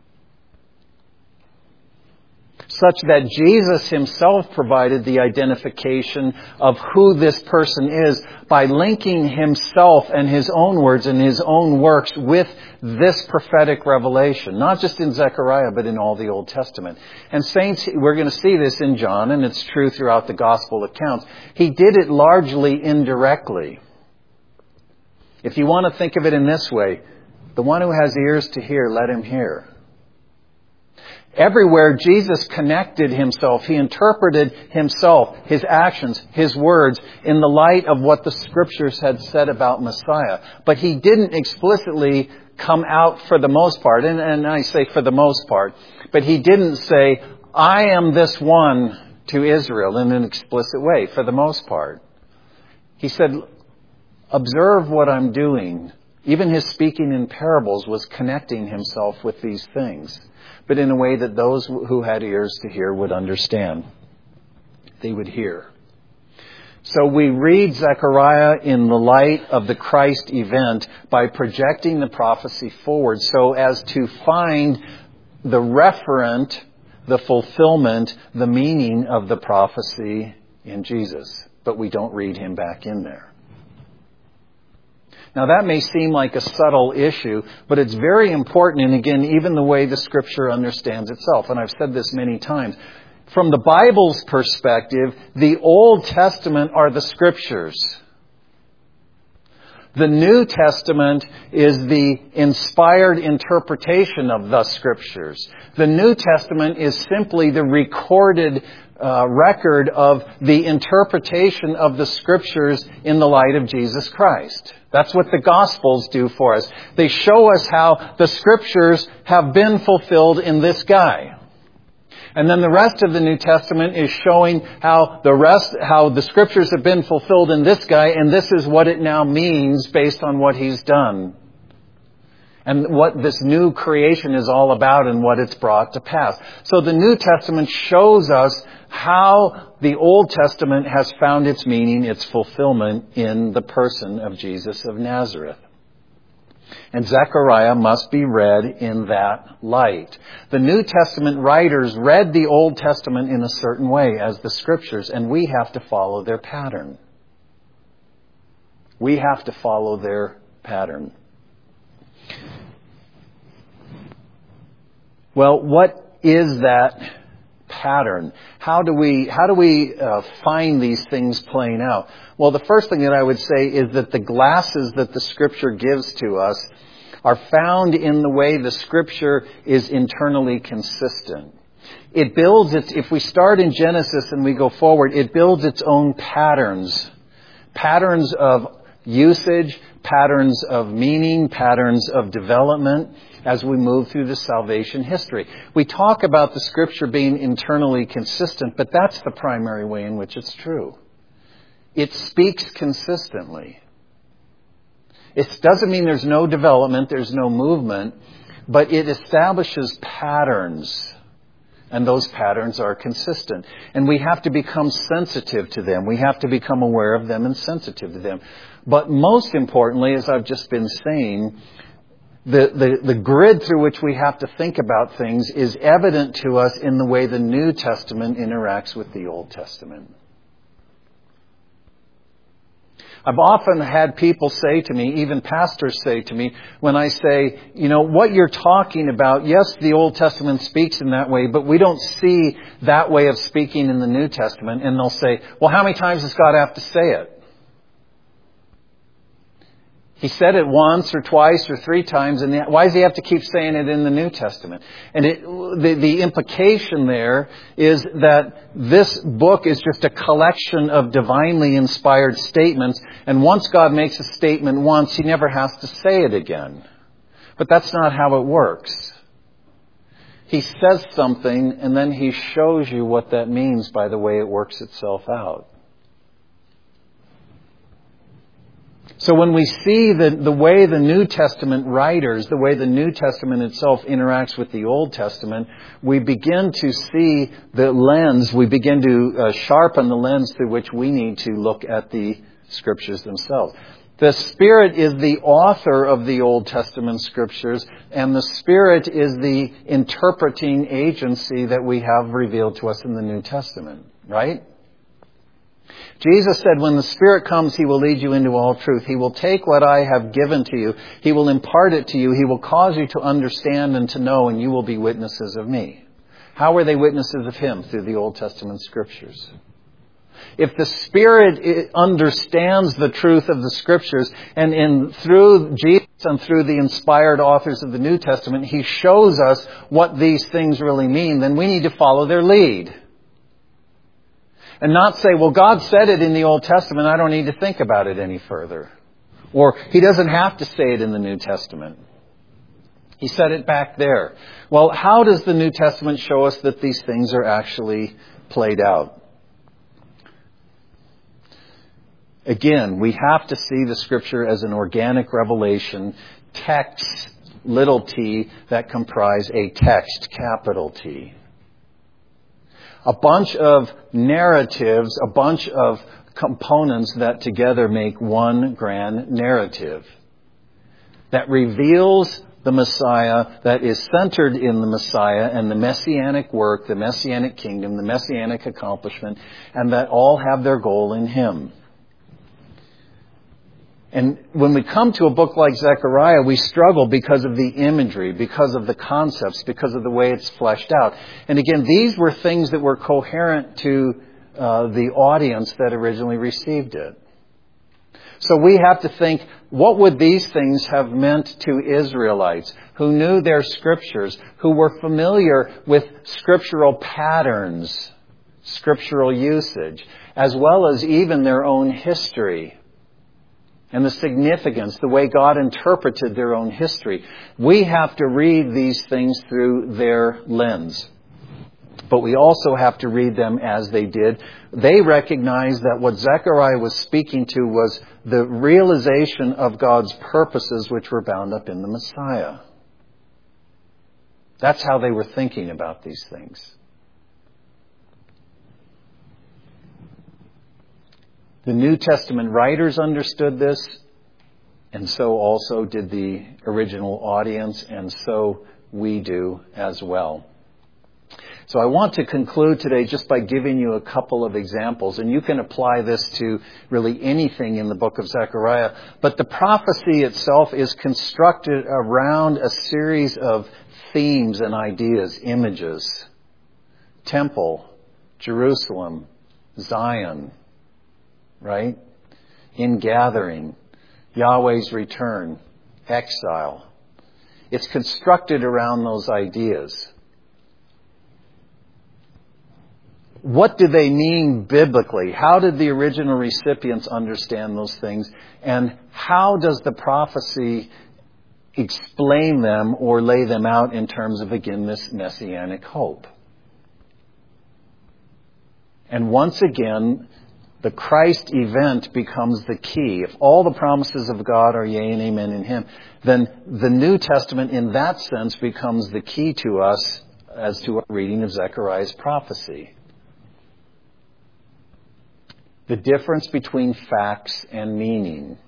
such that Jesus himself provided the identification of who this person is by linking himself and his own words and his own works with this prophetic revelation, not just in Zechariah, but in all the Old Testament. And saints, we're going to see this in John, and it's true throughout the gospel accounts. He did it largely indirectly. If you want to think of it in this way, the one who has ears to hear, let him hear. Everywhere Jesus connected himself, he interpreted himself, his actions, his words in the light of what the scriptures had said about Messiah. But he didn't explicitly come out for the most part, and I say for the most part, but he didn't say, I am this one to Israel in an explicit way for the most part. He said, observe what I'm doing. Even his speaking in parables was connecting himself with these things, but in a way that those who had ears to hear would understand. They would hear. So we read Zechariah in the light of the Christ event by projecting the prophecy forward so as to find the referent, the fulfillment, the meaning of the prophecy in Jesus. But we don't read him back in there. Now that may seem like a subtle issue, but it's very important, and again, even the way the Scripture understands itself. And I've said this many times. From the Bible's perspective, the Old Testament are the Scriptures. The New Testament is the inspired interpretation of the Scriptures. The New Testament is simply the recorded record of the interpretation of the Scriptures in the light of Jesus Christ. That's what the Gospels do for us. They show us how the Scriptures have been fulfilled in this guy. And then the rest of the New Testament is showing how the Scriptures have been fulfilled in this guy, and this is what it now means based on what he's done. And what this new creation is all about and what it's brought to pass. So the New Testament shows us how the Old Testament has found its meaning, its fulfillment in the person of Jesus of Nazareth. And Zechariah must be read in that light. The New Testament writers read the Old Testament in a certain way as the Scriptures, and we have to follow their pattern. We have to follow their pattern. Well, what is that pattern? How do we find these things playing out? Well, the first thing that I would say is that the glasses that the Scripture gives to us are found in the way the Scripture is internally consistent. It builds if we start in Genesis and we go forward, it builds its own patterns. Patterns of usage, patterns of meaning, patterns of development as we move through the salvation history. We talk about the Scripture being internally consistent, but that's the primary way in which it's true. It speaks consistently. It doesn't mean there's no development, there's no movement, but it establishes patterns. And those patterns are consistent. And we have to become sensitive to them. We have to become aware of them and sensitive to them. But most importantly, as I've just been saying, the grid through which we have to think about things is evident to us in the way the New Testament interacts with the Old Testament. I've often had people say to me, even pastors say to me, when I say, what you're talking about, yes, the Old Testament speaks in that way, but we don't see that way of speaking in the New Testament. And they'll say, well, how many times does God have to say it? He said it once or twice or three times, and why does he have to keep saying it in the New Testament? And the implication there is that this book is just a collection of divinely inspired statements, and once God makes a statement once, he never has to say it again. But that's not how it works. He says something, and then he shows you what that means by the way it works itself out. So when we see the way the New Testament writers, the way the New Testament itself interacts with the Old Testament, we begin to see the lens, we begin to sharpen the lens through which we need to look at the Scriptures themselves. The Spirit is the author of the Old Testament Scriptures, and the Spirit is the interpreting agency that we have revealed to us in the New Testament, right? Jesus said, when the Spirit comes, He will lead you into all truth. He will take what I have given to you. He will impart it to you. He will cause you to understand and to know, and you will be witnesses of me. How were they witnesses of Him? Through the Old Testament Scriptures. If the Spirit understands the truth of the Scriptures, and through Jesus and through the inspired authors of the New Testament, He shows us what these things really mean, then we need to follow their lead. And not say, well, God said it in the Old Testament, I don't need to think about it any further. Or He doesn't have to say it in the New Testament. He said it back there. Well, how does the New Testament show us that these things are actually played out? Again, we have to see the Scripture as an organic revelation, texts, little t, that comprise a text, capital T. A bunch of narratives, a bunch of components that together make one grand narrative that reveals the Messiah, that is centered in the Messiah and the Messianic work, the Messianic kingdom, the Messianic accomplishment, and that all have their goal in Him. And when we come to a book like Zechariah, we struggle because of the imagery, because of the concepts, because of the way it's fleshed out. And again, these were things that were coherent to the audience that originally received it. So we have to think, what would these things have meant to Israelites who knew their Scriptures, who were familiar with scriptural patterns, scriptural usage, as well as even their own history? And the significance, the way God interpreted their own history. We have to read these things through their lens. But we also have to read them as they did. They recognized that what Zechariah was speaking to was the realization of God's purposes which were bound up in the Messiah. That's how they were thinking about these things. The New Testament writers understood this, and so also did the original audience, and so we do as well. So I want to conclude today just by giving you a couple of examples, and you can apply this to really anything in the book of Zechariah. But the prophecy itself is constructed around a series of themes and ideas, images. Temple, Jerusalem, Zion, right? Ingathering, Yahweh's return, exile. It's constructed around those ideas. What do they mean biblically? How did the original recipients understand those things? And how does the prophecy explain them or lay them out in terms of, again, this messianic hope? And once again, the Christ event becomes the key. If all the promises of God are yea and amen in Him, then the New Testament in that sense becomes the key to us as to our reading of Zechariah's prophecy. The difference between facts and meaning.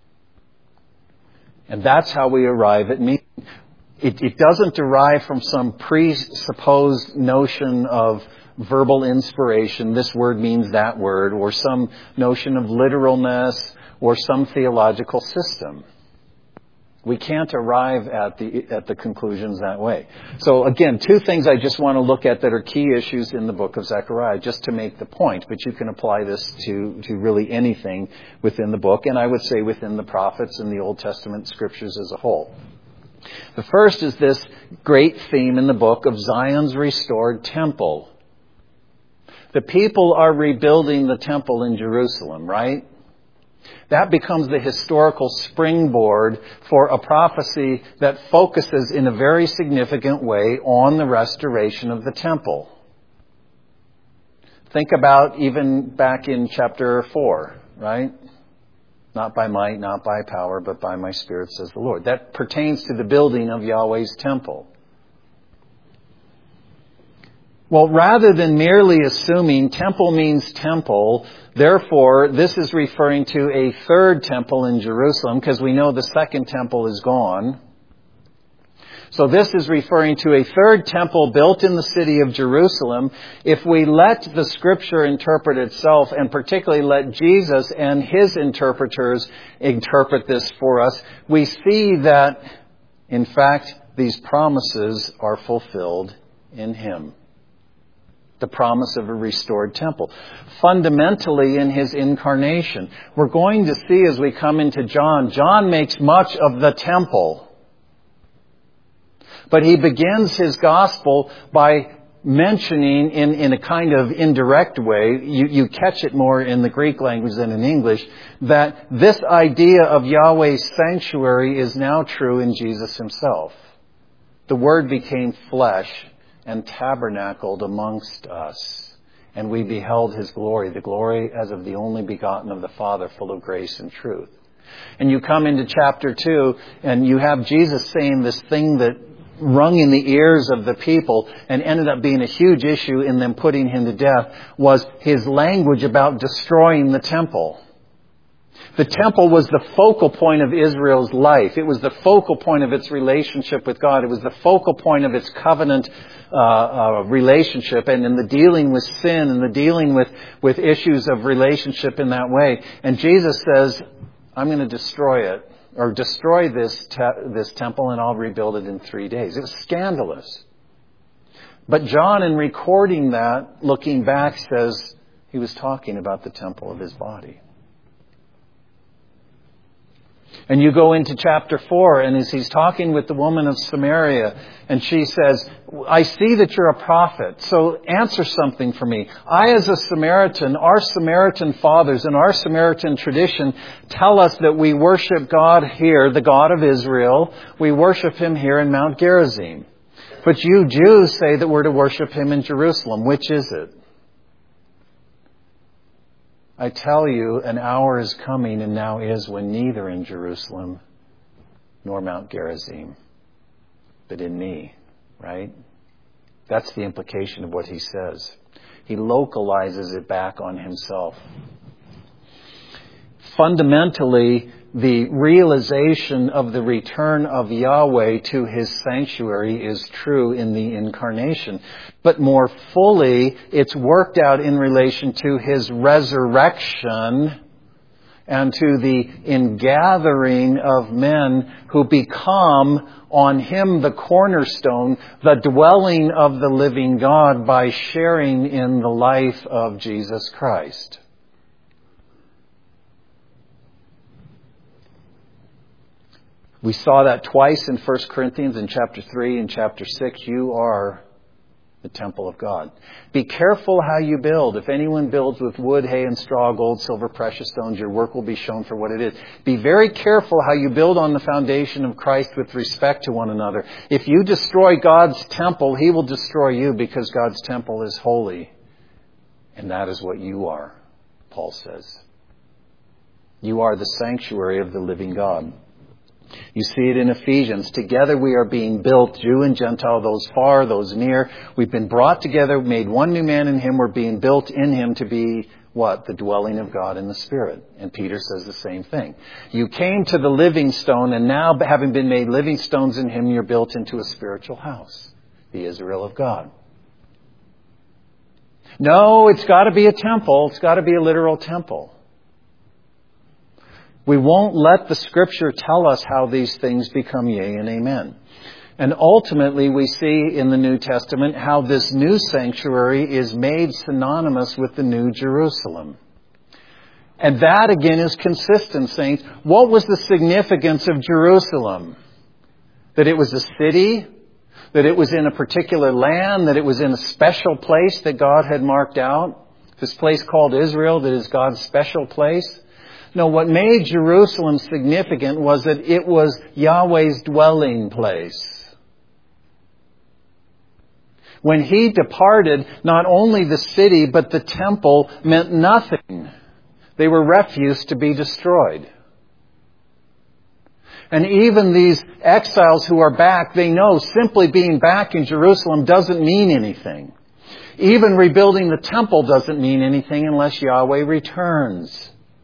And that's how we arrive at meaning. It doesn't derive from some presupposed notion of verbal inspiration, this word means that word, or some notion of literalness, or some theological system. We can't arrive at the conclusions that way. So again, two things I just want to look at that are key issues in the book of Zechariah, just to make the point. But you can apply this to really anything within the book, and I would say within the prophets and the Old Testament scriptures as a whole. The first is this great theme in the book of Zion's restored temple. The people are rebuilding the temple in Jerusalem, right? That becomes the historical springboard for a prophecy that focuses in a very significant way on the restoration of the temple. Think about even back in chapter 4, right? Not by might, not by power, but by my Spirit, says the Lord. That pertains to the building of Yahweh's temple. Well, rather than merely assuming temple means temple, therefore, this is referring to a third temple in Jerusalem, because we know the second temple is gone. So this is referring to a third temple built in the city of Jerusalem. If we let the Scripture interpret itself, and particularly let Jesus and His interpreters interpret this for us, we see that, in fact, these promises are fulfilled in Him. The promise of a restored temple. Fundamentally in His incarnation. We're going to see as we come into John, John makes much of the temple. But he begins his gospel by mentioning in a kind of indirect way, you catch it more in the Greek language than in English, that this idea of Yahweh's sanctuary is now true in Jesus Himself. The Word became flesh and tabernacled amongst us. And we beheld His glory, the glory as of the only begotten of the Father, full of grace and truth. And you come into chapter 2, and you have Jesus saying this thing that rung in the ears of the people and ended up being a huge issue in them putting Him to death, was His language about destroying the temple. The temple was the focal point of Israel's life. It was the focal point of its relationship with God. It was the focal point of its covenant relationship, and in the dealing with sin and the dealing with issues of relationship in that way. And Jesus says, I'm going to destroy it, or destroy this temple, and I'll rebuild it in 3 days. It was scandalous. But John, in recording that, looking back, says he was talking about the temple of His body. And you go into chapter 4, and as he's talking with the woman of Samaria, and she says, I see that you're a prophet, so answer something for me. I, as a Samaritan, our Samaritan fathers and our Samaritan tradition tell us that we worship God here, the God of Israel. We worship Him here in Mount Gerizim. But you Jews say that we're to worship Him in Jerusalem. Which is it? I tell you, an hour is coming and now is when neither in Jerusalem nor Mount Gerizim, but in me, right? That's the implication of what he says. He localizes it back on himself. Fundamentally, the realization of the return of Yahweh to His sanctuary is true in the incarnation. But more fully, it's worked out in relation to His resurrection and to the ingathering of men who become on Him the cornerstone, the dwelling of the living God by sharing in the life of Jesus Christ. We saw that twice in 1 Corinthians in chapter 3 and chapter 6. You are the temple of God. Be careful how you build. If anyone builds with wood, hay, and straw, gold, silver, precious stones, your work will be shown for what it is. Be very careful how you build on the foundation of Christ with respect to one another. If you destroy God's temple, He will destroy you, because God's temple is holy. And that is what you are, Paul says. You are the sanctuary of the living God. You see it in Ephesians. Together we are being built, Jew and Gentile, those far, those near. We've been brought together, made one new man in Him. We're being built in Him to be, what? The dwelling of God in the Spirit. And Peter says the same thing. You came to the living stone, and now, having been made living stones in Him, you're built into a spiritual house, the Israel of God. No, it's got to be a temple. It's got to be a literal temple. We won't let the Scripture tell us how these things become yea and amen. And ultimately, we see in the New Testament how this new sanctuary is made synonymous with the New Jerusalem. And that, again, is consistent, saints. What was the significance of Jerusalem? That it was a city? That it was in a particular land? That it was in a special place that God had marked out? This place called Israel, that is God's special place? No, what made Jerusalem significant was that it was Yahweh's dwelling place. When He departed, not only the city, but the temple meant nothing. They were refuse to be destroyed. And even these exiles who are back, they know simply being back in Jerusalem doesn't mean anything. Even rebuilding the temple doesn't mean anything unless Yahweh returns.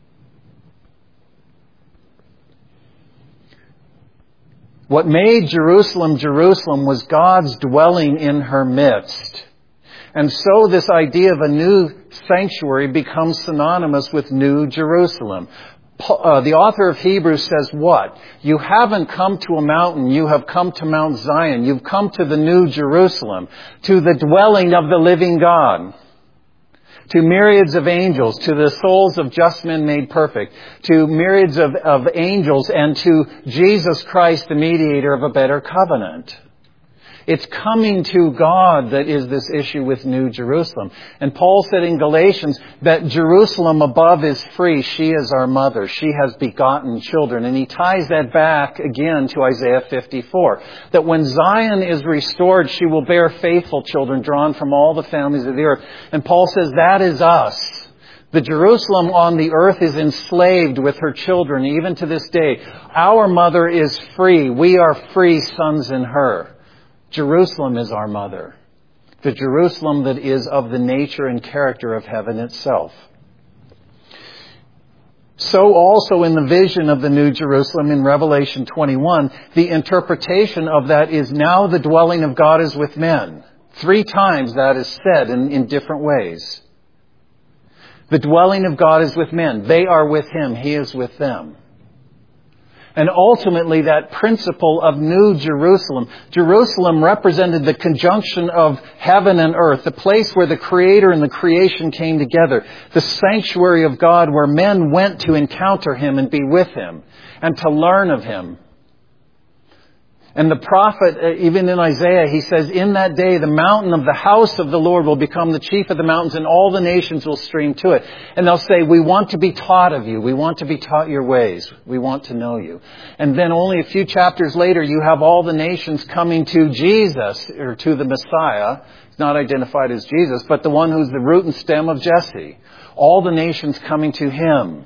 What made Jerusalem, Jerusalem was God's dwelling in her midst. And so this idea of a new sanctuary becomes synonymous with New Jerusalem. The author of Hebrews says what? You haven't come to a mountain, you have come to Mount Zion. You've come to the New Jerusalem, to the dwelling of the living God. To myriads of angels, to the souls of just men made perfect, to myriads of angels, and to Jesus Christ, the mediator of a better covenant. It's coming to God that is this issue with New Jerusalem. And Paul said in Galatians that Jerusalem above is free. She is our mother. She has begotten children. And he ties that back again to Isaiah 54. That when Zion is restored, she will bear faithful children drawn from all the families of the earth. And Paul says that is us. The Jerusalem on the earth is enslaved with her children, even to this day. Our mother is free. We are free sons in her. Jerusalem is our mother. The Jerusalem that is of the nature and character of heaven itself. So also in the vision of the New Jerusalem in Revelation 21, the interpretation of that is now the dwelling of God is with men. 3 times that is said in different ways. The dwelling of God is with men. They are with Him. He is with them. And ultimately that principle of New Jerusalem. Jerusalem represented the conjunction of heaven and earth, the place where the Creator and the creation came together, the sanctuary of God where men went to encounter Him and be with Him and to learn of Him. And the prophet, even in Isaiah, he says, in that day, the mountain of the house of the Lord will become the chief of the mountains, and all the nations will stream to it. And they'll say, we want to be taught of you. We want to be taught your ways. We want to know you. And then only a few chapters later, you have all the nations coming to Jesus, or to the Messiah. He's not identified as Jesus, but the one who's the root and stem of Jesse. All the nations coming to him.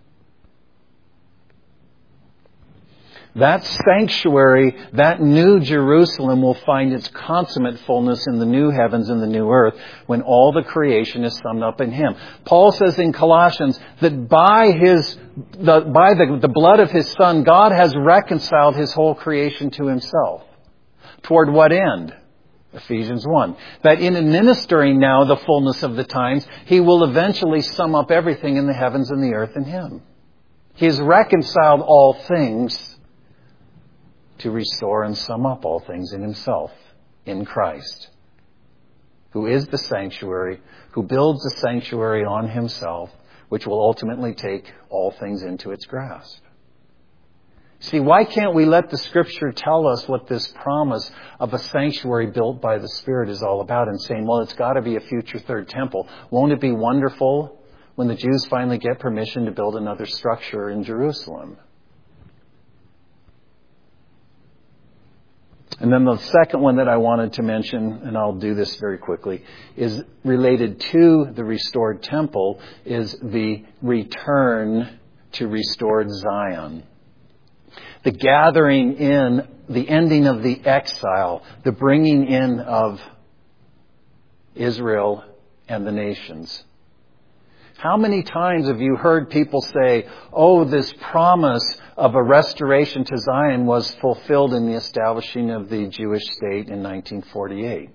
That sanctuary, that new Jerusalem, will find its consummate fullness in the new heavens and the new earth when all the creation is summed up in him. Paul says in Colossians that by the blood of his Son, God has reconciled his whole creation to himself. Toward what end? Ephesians 1. That in administering now the fullness of the times, he will eventually sum up everything in the heavens and the earth in him. He has reconciled all things to restore and sum up all things in himself, in Christ, who is the sanctuary, who builds the sanctuary on himself, which will ultimately take all things into its grasp. See, why can't we let the Scripture tell us what this promise of a sanctuary built by the Spirit is all about, and saying, well, it's got to be a future third temple. Won't it be wonderful when the Jews finally get permission to build another structure in Jerusalem? And then the second one that I wanted to mention, and I'll do this very quickly, is related to the restored temple, is the return to restored Zion. The gathering in, the ending of the exile, the bringing in of Israel and the nations. How many times have you heard people say, oh, this promise of a restoration to Zion was fulfilled in the establishing of the Jewish state in 1948?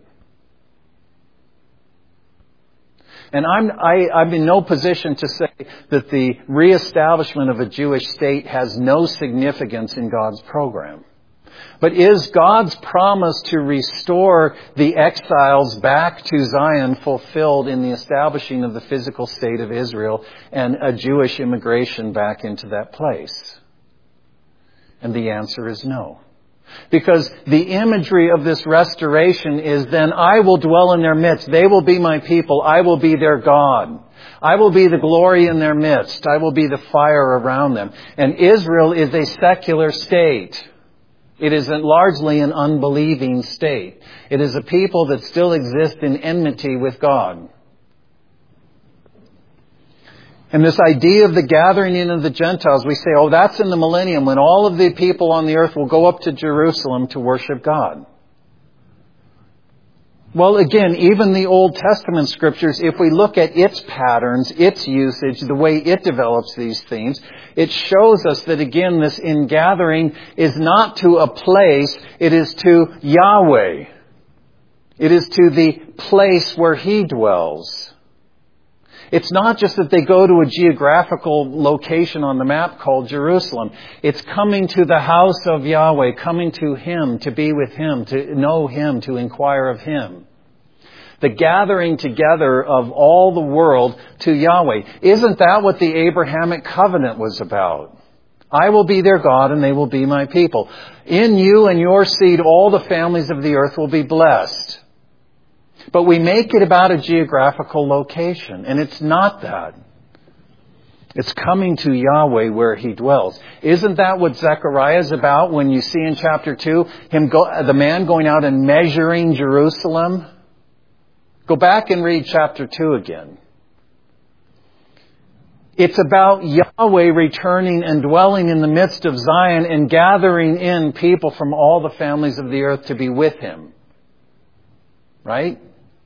And I'm in no position to say that the reestablishment of a Jewish state has no significance in God's program. But is God's promise to restore the exiles back to Zion fulfilled in the establishing of the physical state of Israel and a Jewish immigration back into that place? And the answer is no. Because the imagery of this restoration is then I will dwell in their midst. They will be my people. I will be their God. I will be the glory in their midst. I will be the fire around them. And Israel is a secular state. It is largely an unbelieving state. It is a people that still exist in enmity with God. And this idea of the gathering in of the Gentiles, we say, oh, that's in the millennium when all of the people on the earth will go up to Jerusalem to worship God. Well, again, even the Old Testament scriptures, if we look at its patterns, its usage, the way it develops these themes, it shows us that, again, this ingathering is not to a place, it is to Yahweh. It is to the place where He dwells. It's not just that they go to a geographical location on the map called Jerusalem. It's coming to the house of Yahweh, coming to Him, to be with Him, to know Him, to inquire of Him. The gathering together of all the world to Yahweh. Isn't that what the Abrahamic covenant was about? I will be their God and they will be my people. In you and your seed, all the families of the earth will be blessed. But we make it about a geographical location, and it's not that. It's coming to Yahweh where He dwells. Isn't that what Zechariah is about when you see in chapter 2, the man going out and measuring Jerusalem? Go back and read chapter 2 again. It's about Yahweh returning and dwelling in the midst of Zion and gathering in people from all the families of the earth to be with Him. Right?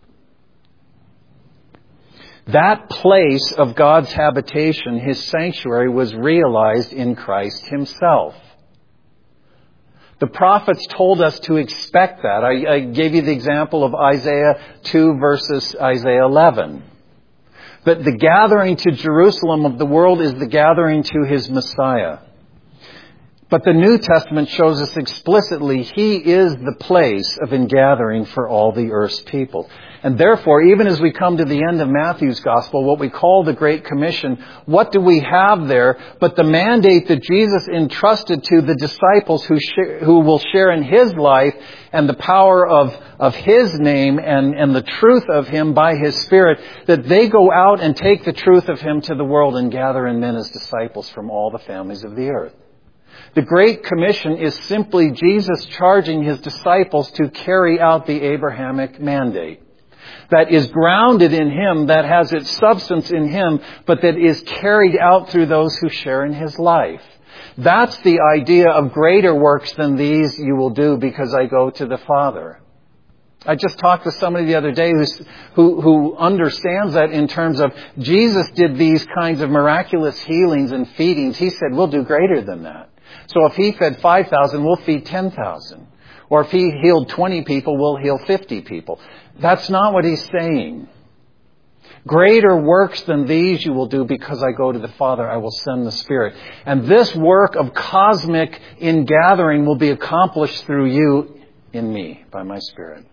That place of God's habitation, His sanctuary, was realized in Christ Himself. The prophets told us to expect that. I gave you the example of Isaiah 2 versus Isaiah 11. But the gathering to Jerusalem of the world is the gathering to His Messiah. But the New Testament shows us explicitly He is the place of ingathering for all the earth's people. And therefore, even as we come to the end of Matthew's Gospel, what we call the Great Commission, what do we have there but the mandate that Jesus entrusted to the disciples who will share in His life and the power of His name and the truth of Him by His Spirit, that they go out and take the truth of Him to the world and gather in men as disciples from all the families of the earth. The Great Commission is simply Jesus charging His disciples to carry out the Abrahamic mandate. That is grounded in Him, that has its substance in Him, but that is carried out through those who share in His life. That's the idea of greater works than these you will do because I go to the Father. I just talked with somebody the other day who understands that in terms of Jesus did these kinds of miraculous healings and feedings. He said, we'll do greater than that. So if He fed 5,000, we'll feed 10,000. Or if He healed 20 people, we'll heal 50 people. That's not what He's saying. Greater works than these you will do because I go to the Father. I will send the Spirit. And this work of cosmic ingathering will be accomplished through you in me by my Spirit.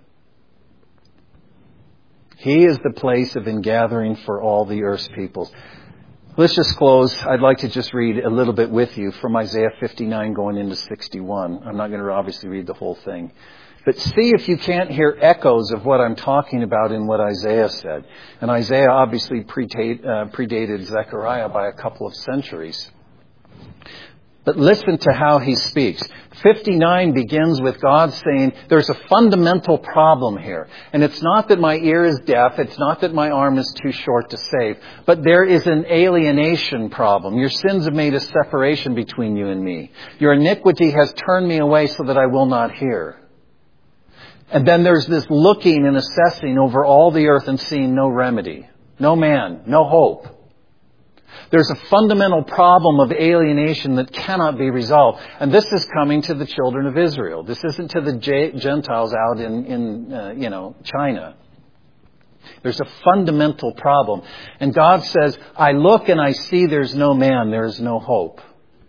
He is the place of ingathering for all the earth's peoples. Let's just close. I'd like to just read a little bit with you from Isaiah 59 going into 61. I'm not going to obviously read the whole thing. But see if you can't hear echoes of what I'm talking about in what Isaiah said. And Isaiah obviously predated Zechariah by a couple of centuries. But listen to how he speaks. 59 begins with God saying, there's a fundamental problem here. And it's not that my ear is deaf. It's not that my arm is too short to save. But there is an alienation problem. Your sins have made a separation between you and me. Your iniquity has turned me away so that I will not hear. And then there's this looking and assessing over all the earth and seeing no remedy. No man, no hope. There's a fundamental problem of alienation that cannot be resolved. And this is coming to the children of Israel. This isn't to the Gentiles out in China. There's a fundamental problem. And God says, I look and I see there's no man, there is no hope.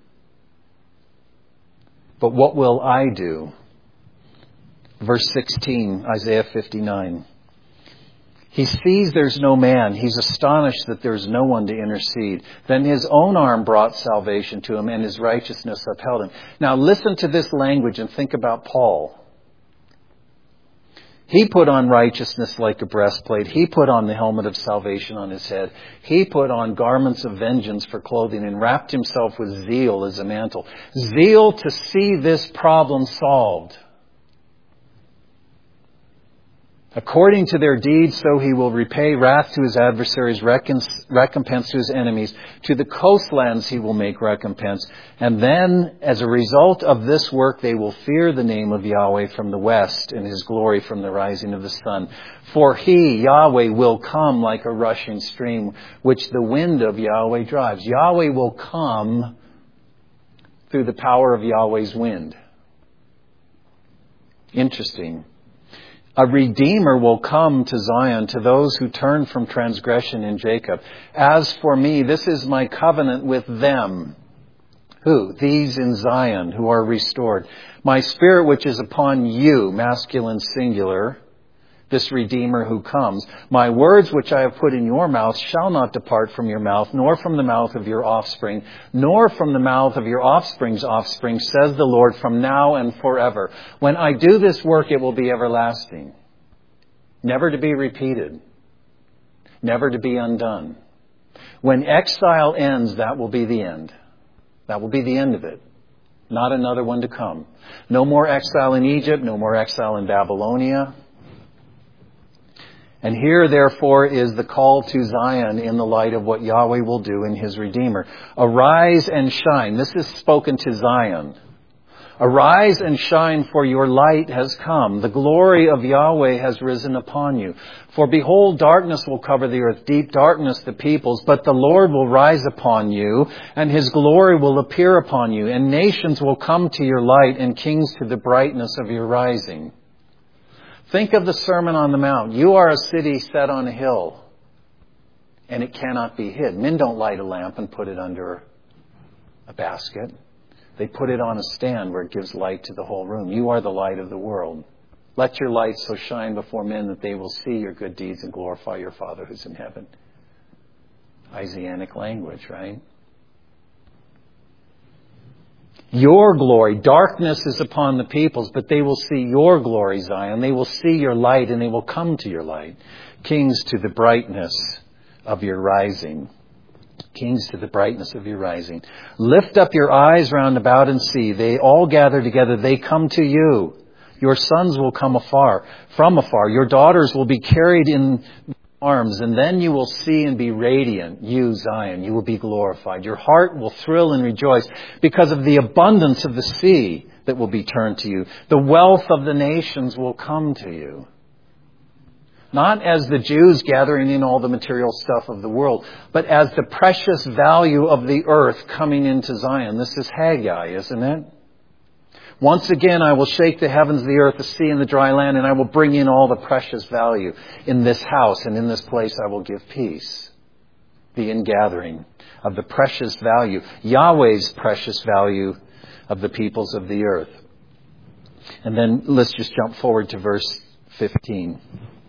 But what will I do? Verse 16, Isaiah 59. He sees there's no man. He's astonished that there's no one to intercede. Then His own arm brought salvation to him and His righteousness upheld him. Now listen to this language and think about Paul. He put on righteousness like a breastplate. He put on the helmet of salvation on his head. He put on garments of vengeance for clothing and wrapped himself with zeal as a mantle. Zeal to see this problem solved. According to their deeds, so He will repay wrath to His adversaries, recompense to His enemies. To the coastlands He will make recompense. And then, as a result of this work, they will fear the name of Yahweh from the west and His glory from the rising of the sun. For He, Yahweh, will come like a rushing stream, which the wind of Yahweh drives. Yahweh will come through the power of Yahweh's wind. Interesting. A Redeemer will come to Zion, to those who turn from transgression in Jacob. As for me, this is my covenant with them. Who? These in Zion who are restored. My Spirit which is upon you, masculine singular, this Redeemer who comes. My words which I have put in your mouth shall not depart from your mouth, nor from the mouth of your offspring, nor from the mouth of your offspring's offspring, says the Lord, from now and forever. When I do this work, it will be everlasting, never to be repeated, never to be undone. When exile ends, that will be the end. That will be the end of it. Not another one to come. No more exile in Egypt, no more exile in Babylonia. And here, therefore, is the call to Zion in the light of what Yahweh will do in His Redeemer. Arise and shine. This is spoken to Zion. Arise and shine, for your light has come. The glory of Yahweh has risen upon you. For behold, darkness will cover the earth, deep darkness the peoples. But the Lord will rise upon you, and His glory will appear upon you. And nations will come to your light, and kings to the brightness of your rising. Think of the Sermon on the Mount. You are a city set on a hill, and it cannot be hid. Men don't light a lamp and put it under a basket. They put it on a stand where it gives light to the whole room. You are the light of the world. Let your light so shine before men that they will see your good deeds and glorify your Father who's in heaven. Isaianic language, right? Your glory, darkness is upon the peoples, but they will see your glory, Zion. They will see your light and they will come to your light. Kings to the brightness of your rising. Kings to the brightness of your rising. Lift up your eyes round about and see. They all gather together. They come to you. Your sons will come from afar. Your daughters will be carried in arms, and then you will see and be radiant. You, Zion, you will be glorified. Your heart will thrill and rejoice because of the abundance of the sea that will be turned to you. The wealth of the nations will come to you. Not as the Jews gathering in all the material stuff of the world, but as the precious value of the earth coming into Zion. This is Haggai, isn't it? Once again, I will shake the heavens, the earth, the sea, and the dry land, and I will bring in all the precious value. In this house and in this place I will give peace. The ingathering of the precious value, Yahweh's precious value of the peoples of the earth. And then let's just jump forward to verse 15.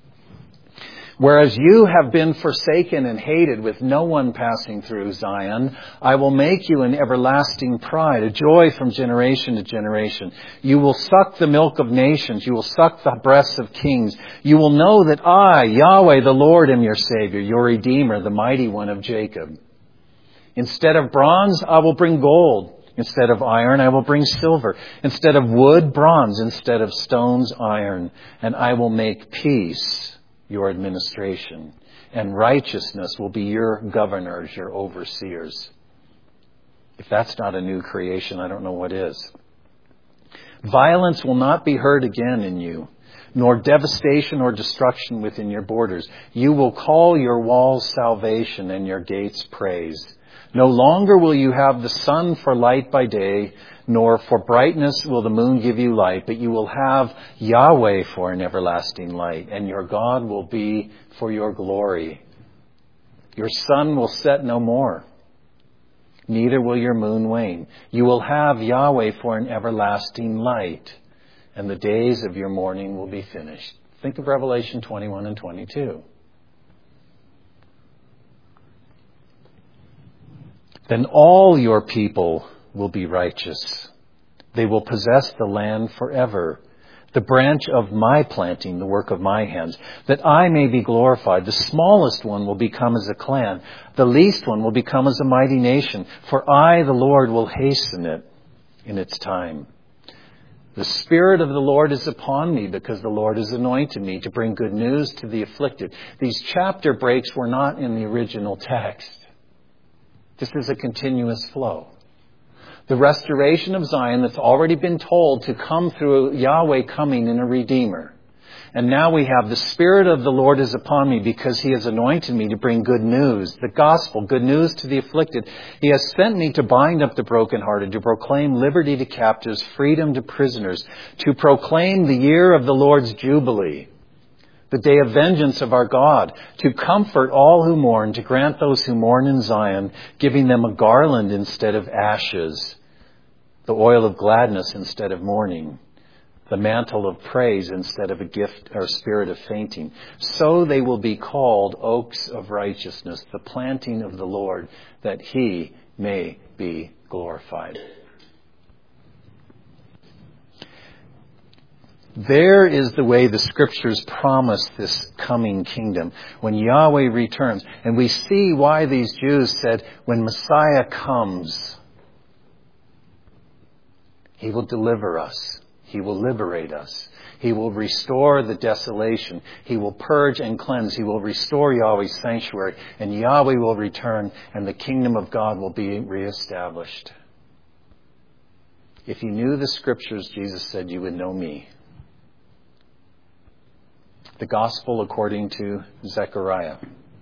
Whereas you have been forsaken and hated with no one passing through Zion, I will make you an everlasting pride, a joy from generation to generation. You will suck the milk of nations. You will suck the breasts of kings. You will know that I, Yahweh, the Lord, am your Savior, your Redeemer, the Mighty One of Jacob. Instead of bronze, I will bring gold. Instead of iron, I will bring silver. Instead of wood, bronze. Instead of stones, iron. And I will make peace your administration, and righteousness will be your governors, your overseers. If that's not a new creation, I don't know what is. Violence will not be heard again in you, nor devastation or destruction within your borders. You will call your walls salvation and your gates praise. No longer will you have the sun for light by day, nor for brightness will the moon give you light, but you will have Yahweh for an everlasting light, and your God will be for your glory. Your sun will set no more, neither will your moon wane. You will have Yahweh for an everlasting light, and the days of your mourning will be finished. Think of Revelation 21 and 22. Then all your people will be righteous. They will possess the land forever. The branch of my planting, the work of my hands, that I may be glorified. The smallest one will become as a clan. The least one will become as a mighty nation. For I, the Lord, will hasten it in its time. The Spirit of the Lord is upon me because the Lord has anointed me to bring good news to the afflicted. These chapter breaks were not in the original text. This is a continuous flow. The restoration of Zion that's already been told to come through Yahweh coming in a Redeemer. And now we have the Spirit of the Lord is upon me because He has anointed me to bring good news, the gospel, good news to the afflicted. He has sent me to bind up the brokenhearted, to proclaim liberty to captives, freedom to prisoners, to proclaim the year of the Lord's Jubilee, the day of vengeance of our God, to comfort all who mourn, to grant those who mourn in Zion, giving them a garland instead of ashes, the oil of gladness instead of mourning, the mantle of praise instead of a gift or spirit of fainting. So they will be called oaks of righteousness, the planting of the Lord, that He may be glorified. There is the way the Scriptures promise this coming kingdom when Yahweh returns. And we see why these Jews said, when Messiah comes, He will deliver us. He will liberate us. He will restore the desolation. He will purge and cleanse. He will restore Yahweh's sanctuary. And Yahweh will return and the kingdom of God will be reestablished. If you knew the Scriptures, Jesus said, you would know me. The Gospel according to Zechariah.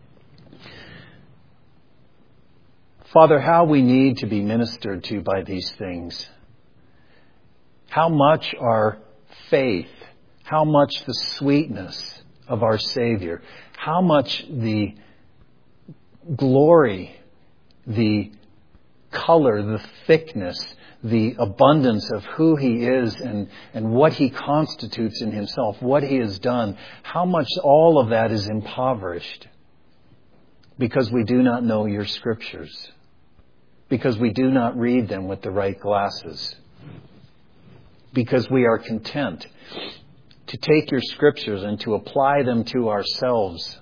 Father, how we need to be ministered to by these things. How much our faith, how much the sweetness of our Savior, how much the glory, the color, the thickness, the abundance of who He is and what He constitutes in Himself, what He has done, how much all of that is impoverished because we do not know your Scriptures, because we do not read them with the right glasses, because we are content to take your Scriptures and to apply them to ourselves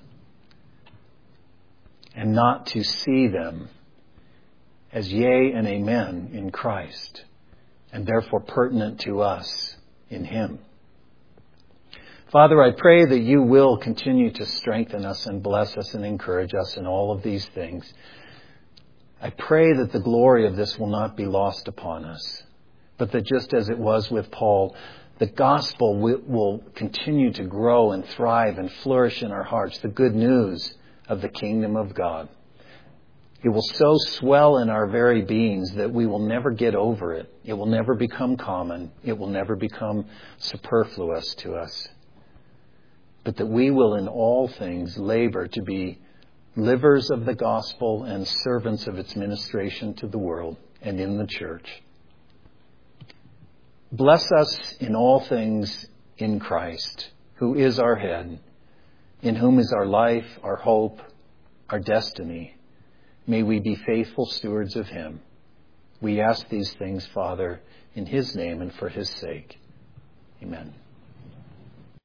and not to see them as yea and amen in Christ, and therefore pertinent to us in Him. Father, I pray that you will continue to strengthen us and bless us and encourage us in all of these things. I pray that the glory of this will not be lost upon us, but that just as it was with Paul, the gospel will continue to grow and thrive and flourish in our hearts, the good news of the kingdom of God. It will so swell in our very beings that we will never get over it. It will never become common. It will never become superfluous to us. But that we will in all things labor to be livers of the gospel and servants of its ministration to the world and in the church. Bless us in all things in Christ, who is our head, in whom is our life, our hope, our destiny. May we be faithful stewards of Him. We ask these things, Father, in His name and for His sake. Amen.